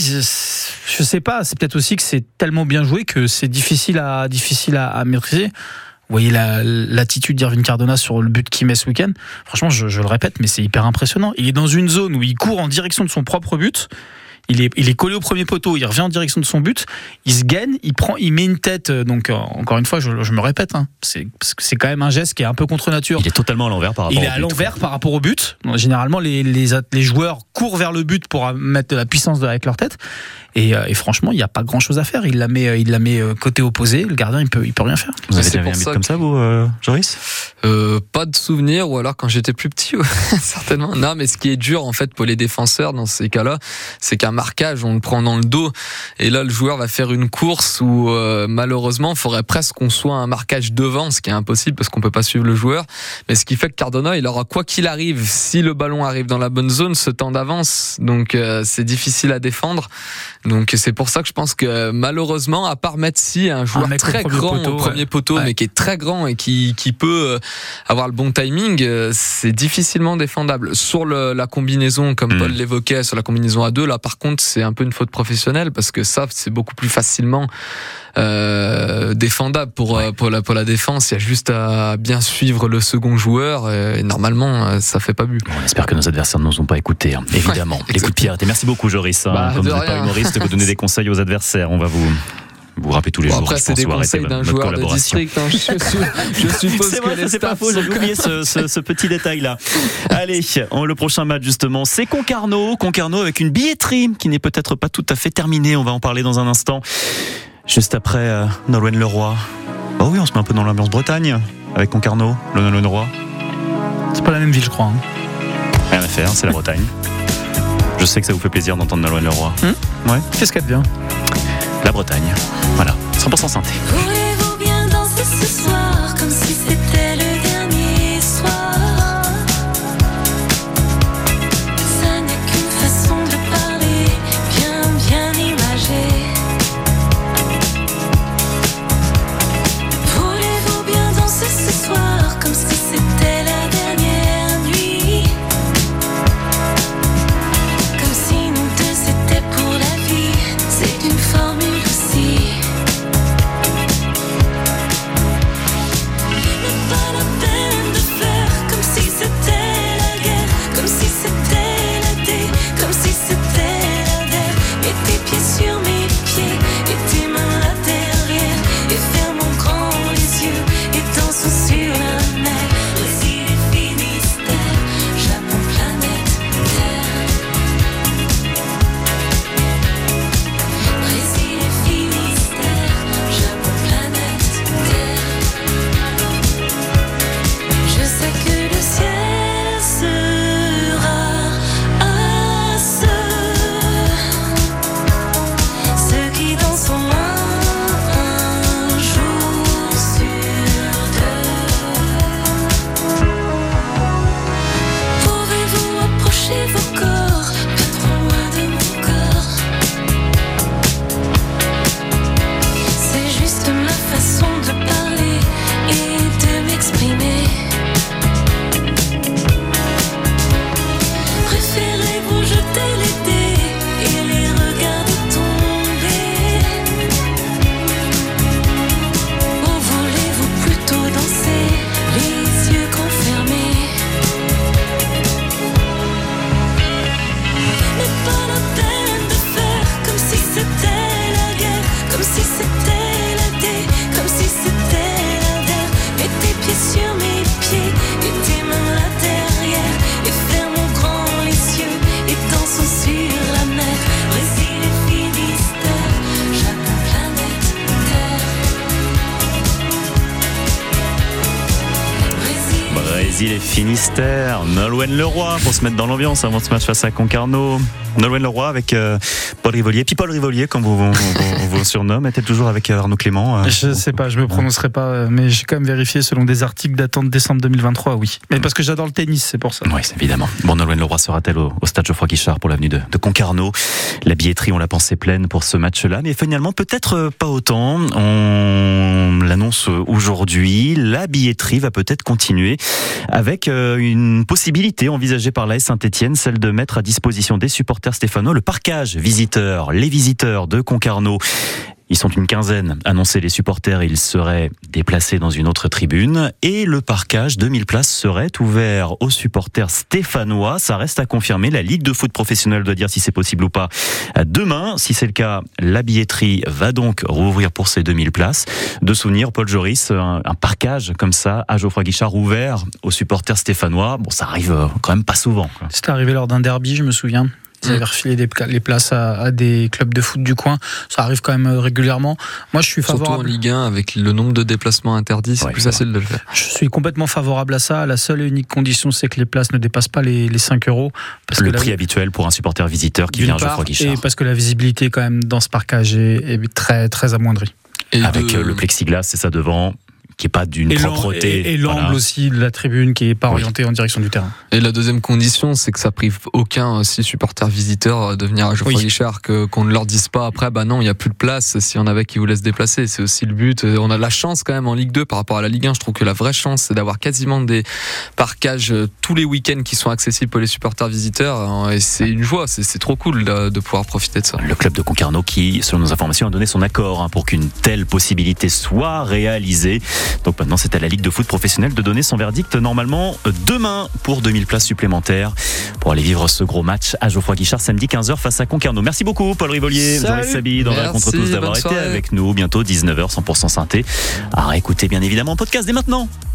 je sais pas. C'est peut-être aussi que c'est tellement bien joué que c'est difficile à difficile à, à maîtriser. Vous voyez la, l'attitude d'Irvine Cardona sur le but qu'il met ce week-end. Franchement, je, je le répète, mais c'est hyper impressionnant. Il est dans une zone où il court en direction de son propre but. Il est, il est collé au premier poteau, il revient en direction de son but, il se gaine, il prend, il met une tête. Donc, euh, encore une fois, je, je me répète, hein, c'est, c'est quand même un geste qui est un peu contre nature. Il est totalement à l'envers par rapport au but. Il est à l'envers par rapport au but. Donc, généralement, les, les, les joueurs courent vers le but pour mettre de la puissance avec leur tête. Et, euh, et franchement, il n'y a pas grand-chose à faire. Il la met, il la met côté opposé. Le gardien, il peut, il peut rien faire. Vous avez déjà vu un but comme ça, vous, euh, Joris euh, Pas de souvenir, ou alors quand j'étais plus petit, ouais, certainement. Non, mais ce qui est dur en fait pour les défenseurs dans ces cas-là, c'est qu'un marquage, on le prend dans le dos, et là le joueur va faire une course où euh, malheureusement, il faudrait presque qu'on soit un marquage devant, ce qui est impossible parce qu'on peut pas suivre le joueur. Mais ce qui fait que Cardona, il aura quoi qu'il arrive, si le ballon arrive dans la bonne zone, ce temps d'avance. Donc euh, c'est difficile à défendre. Donc c'est pour ça que je pense que malheureusement, à part Metsi, un joueur un très grand poteau, au premier ouais. poteau, ouais. mais qui est très grand et qui, qui peut avoir le bon timing, c'est difficilement défendable. Sur le, la combinaison, comme mmh. Paul l'évoquait, sur la combinaison à deux, là par contre c'est un peu une faute professionnelle parce que ça c'est beaucoup plus facilement euh, défendable pour, ouais. pour, la, pour la défense. Il y a juste à bien suivre le second joueur et normalement ça fait pas but. Bon, on espère que nos adversaires ne nous ont pas écoutés, hein, évidemment. Ouais, les coups de pied arrêtés. Merci beaucoup Joris. Hein, bah, comme vous n'êtes pas humoriste, vous donnez des conseils aux adversaires. On va vous... vous rappelez tous les bon, jours. Après, je c'est pense, des conseils d'un joueur de district. Hein. Je, je suppose c'est vrai, que les c'est pas faux. J'avais oublié ce, ce, ce petit détail-là. Allez, on, le prochain match justement, c'est Concarneau. Concarneau avec une billetterie qui n'est peut-être pas tout à fait terminée. On va en parler dans un instant. Juste après euh, Nolwenn-Leroy. Oh oui, on se met un peu dans l'ambiance Bretagne avec Concarneau, le Nolwenn-Leroy. C'est pas la même ville, je crois. Hein. Rien à faire, c'est la Bretagne. Je sais que ça vous fait plaisir d'entendre Nolwenn-Leroy. Hum ouais. Qu'est-ce qu'elle devient ? La Bretagne. Voilà, cent pour cent synthé. Voulez-vous bien danser ce soir comme si c'était le dernier soir? Ça n'est qu'une façon de parler, bien, bien imagée. Voulez-vous bien danser ce soir comme si c'était la dernière nuit? Comme si nous deux c'était pour la vie, c'est une formule aussi. les îles et Finistère. Nolwenn Leroy pour se mettre dans l'ambiance avant ce match face à Concarneau. Nolwenn Leroy avec euh, Paul Rivolier. Puis Paul Rivolier, comme vous vous, vous, vous surnomme, était toujours avec Arnaud Clément. Euh, je sais pas, je me prononcerai pas, mais j'ai quand même vérifié selon des articles datant de décembre deux mille vingt-trois, oui. Mais parce que j'adore le tennis, c'est pour ça. Oui, évidemment. Bon, Nolwenn Leroy sera-t-elle au, au stade Geoffroy Guichard pour l'avenue de, de Concarneau? La billetterie, on l'a pensé pleine pour ce match-là, mais finalement peut-être pas autant. On l'annonce aujourd'hui. La billetterie va peut-être continuer avec une possibilité envisagée par l'A S Saint-Etienne, celle de mettre à disposition des supporters stéphanois le parquage visiteur. Les visiteurs de Concarneau, ils sont une quinzaine. Annoncés les supporters, ils seraient déplacés dans une autre tribune. Et le parquage de mille places serait ouvert aux supporters stéphanois. Ça reste à confirmer. La Ligue de foot professionnelle doit dire si c'est possible ou pas demain. Si c'est le cas, la billetterie va donc rouvrir pour ces deux mille places. De souvenir, Paul Joris, un, un parquage comme ça à Geoffroy Guichard ouvert aux supporters stéphanois. Bon, ça arrive quand même pas souvent. C'était arrivé lors d'un derby, je me souviens. Ils avaient refilé des, les places à, à des clubs de foot du coin. Ça arrive quand même régulièrement. Moi, je suis favorable. Surtout en Ligue un, avec le nombre de déplacements interdits, c'est ouais, plus facile de le faire. Je suis complètement favorable à ça. La seule et unique condition, c'est que les places ne dépassent pas les, les cinq euros. Parce le que prix la... habituel pour un supporter visiteur qui vient à Geoffroy Guichard. Et parce que la visibilité, quand même, dans ce parcage est, est très, très amoindrie. Et avec de... le plexiglas, c'est ça devant, qui n'est pas d'une et propreté. Et, et l'angle voilà. aussi de la tribune qui n'est pas orienté oui. en direction du terrain. Et la deuxième condition, c'est que ça prive aucun aussi supporter visiteur de venir à Geoffroy oui. Guichard, que, qu'on ne leur dise pas après, bah non, il n'y a plus de place s'il y en avait qui vous laissent déplacer. C'est aussi le but. On a la chance quand même en Ligue deux par rapport à la Ligue un. Je trouve que la vraie chance, c'est d'avoir quasiment des parquages tous les week-ends qui sont accessibles pour les supporters visiteurs. Et c'est une joie, c'est, c'est trop cool de, de pouvoir profiter de ça. Le club de Concarneau qui, selon nos informations, a donné son accord hein, pour qu'une telle possibilité soit réalisée. Donc maintenant, c'est à la Ligue de foot professionnelle de donner son verdict normalement demain pour deux mille places supplémentaires pour aller vivre ce gros match à Geoffroy Guichard samedi quinze heures face à Concarneau. Merci beaucoup Paul Rivolier, Joris Sabid, on va contre tous d'avoir été avec nous. Bientôt dix-neuf heures, cent pour cent synthé. À réécouter bien évidemment en podcast dès maintenant.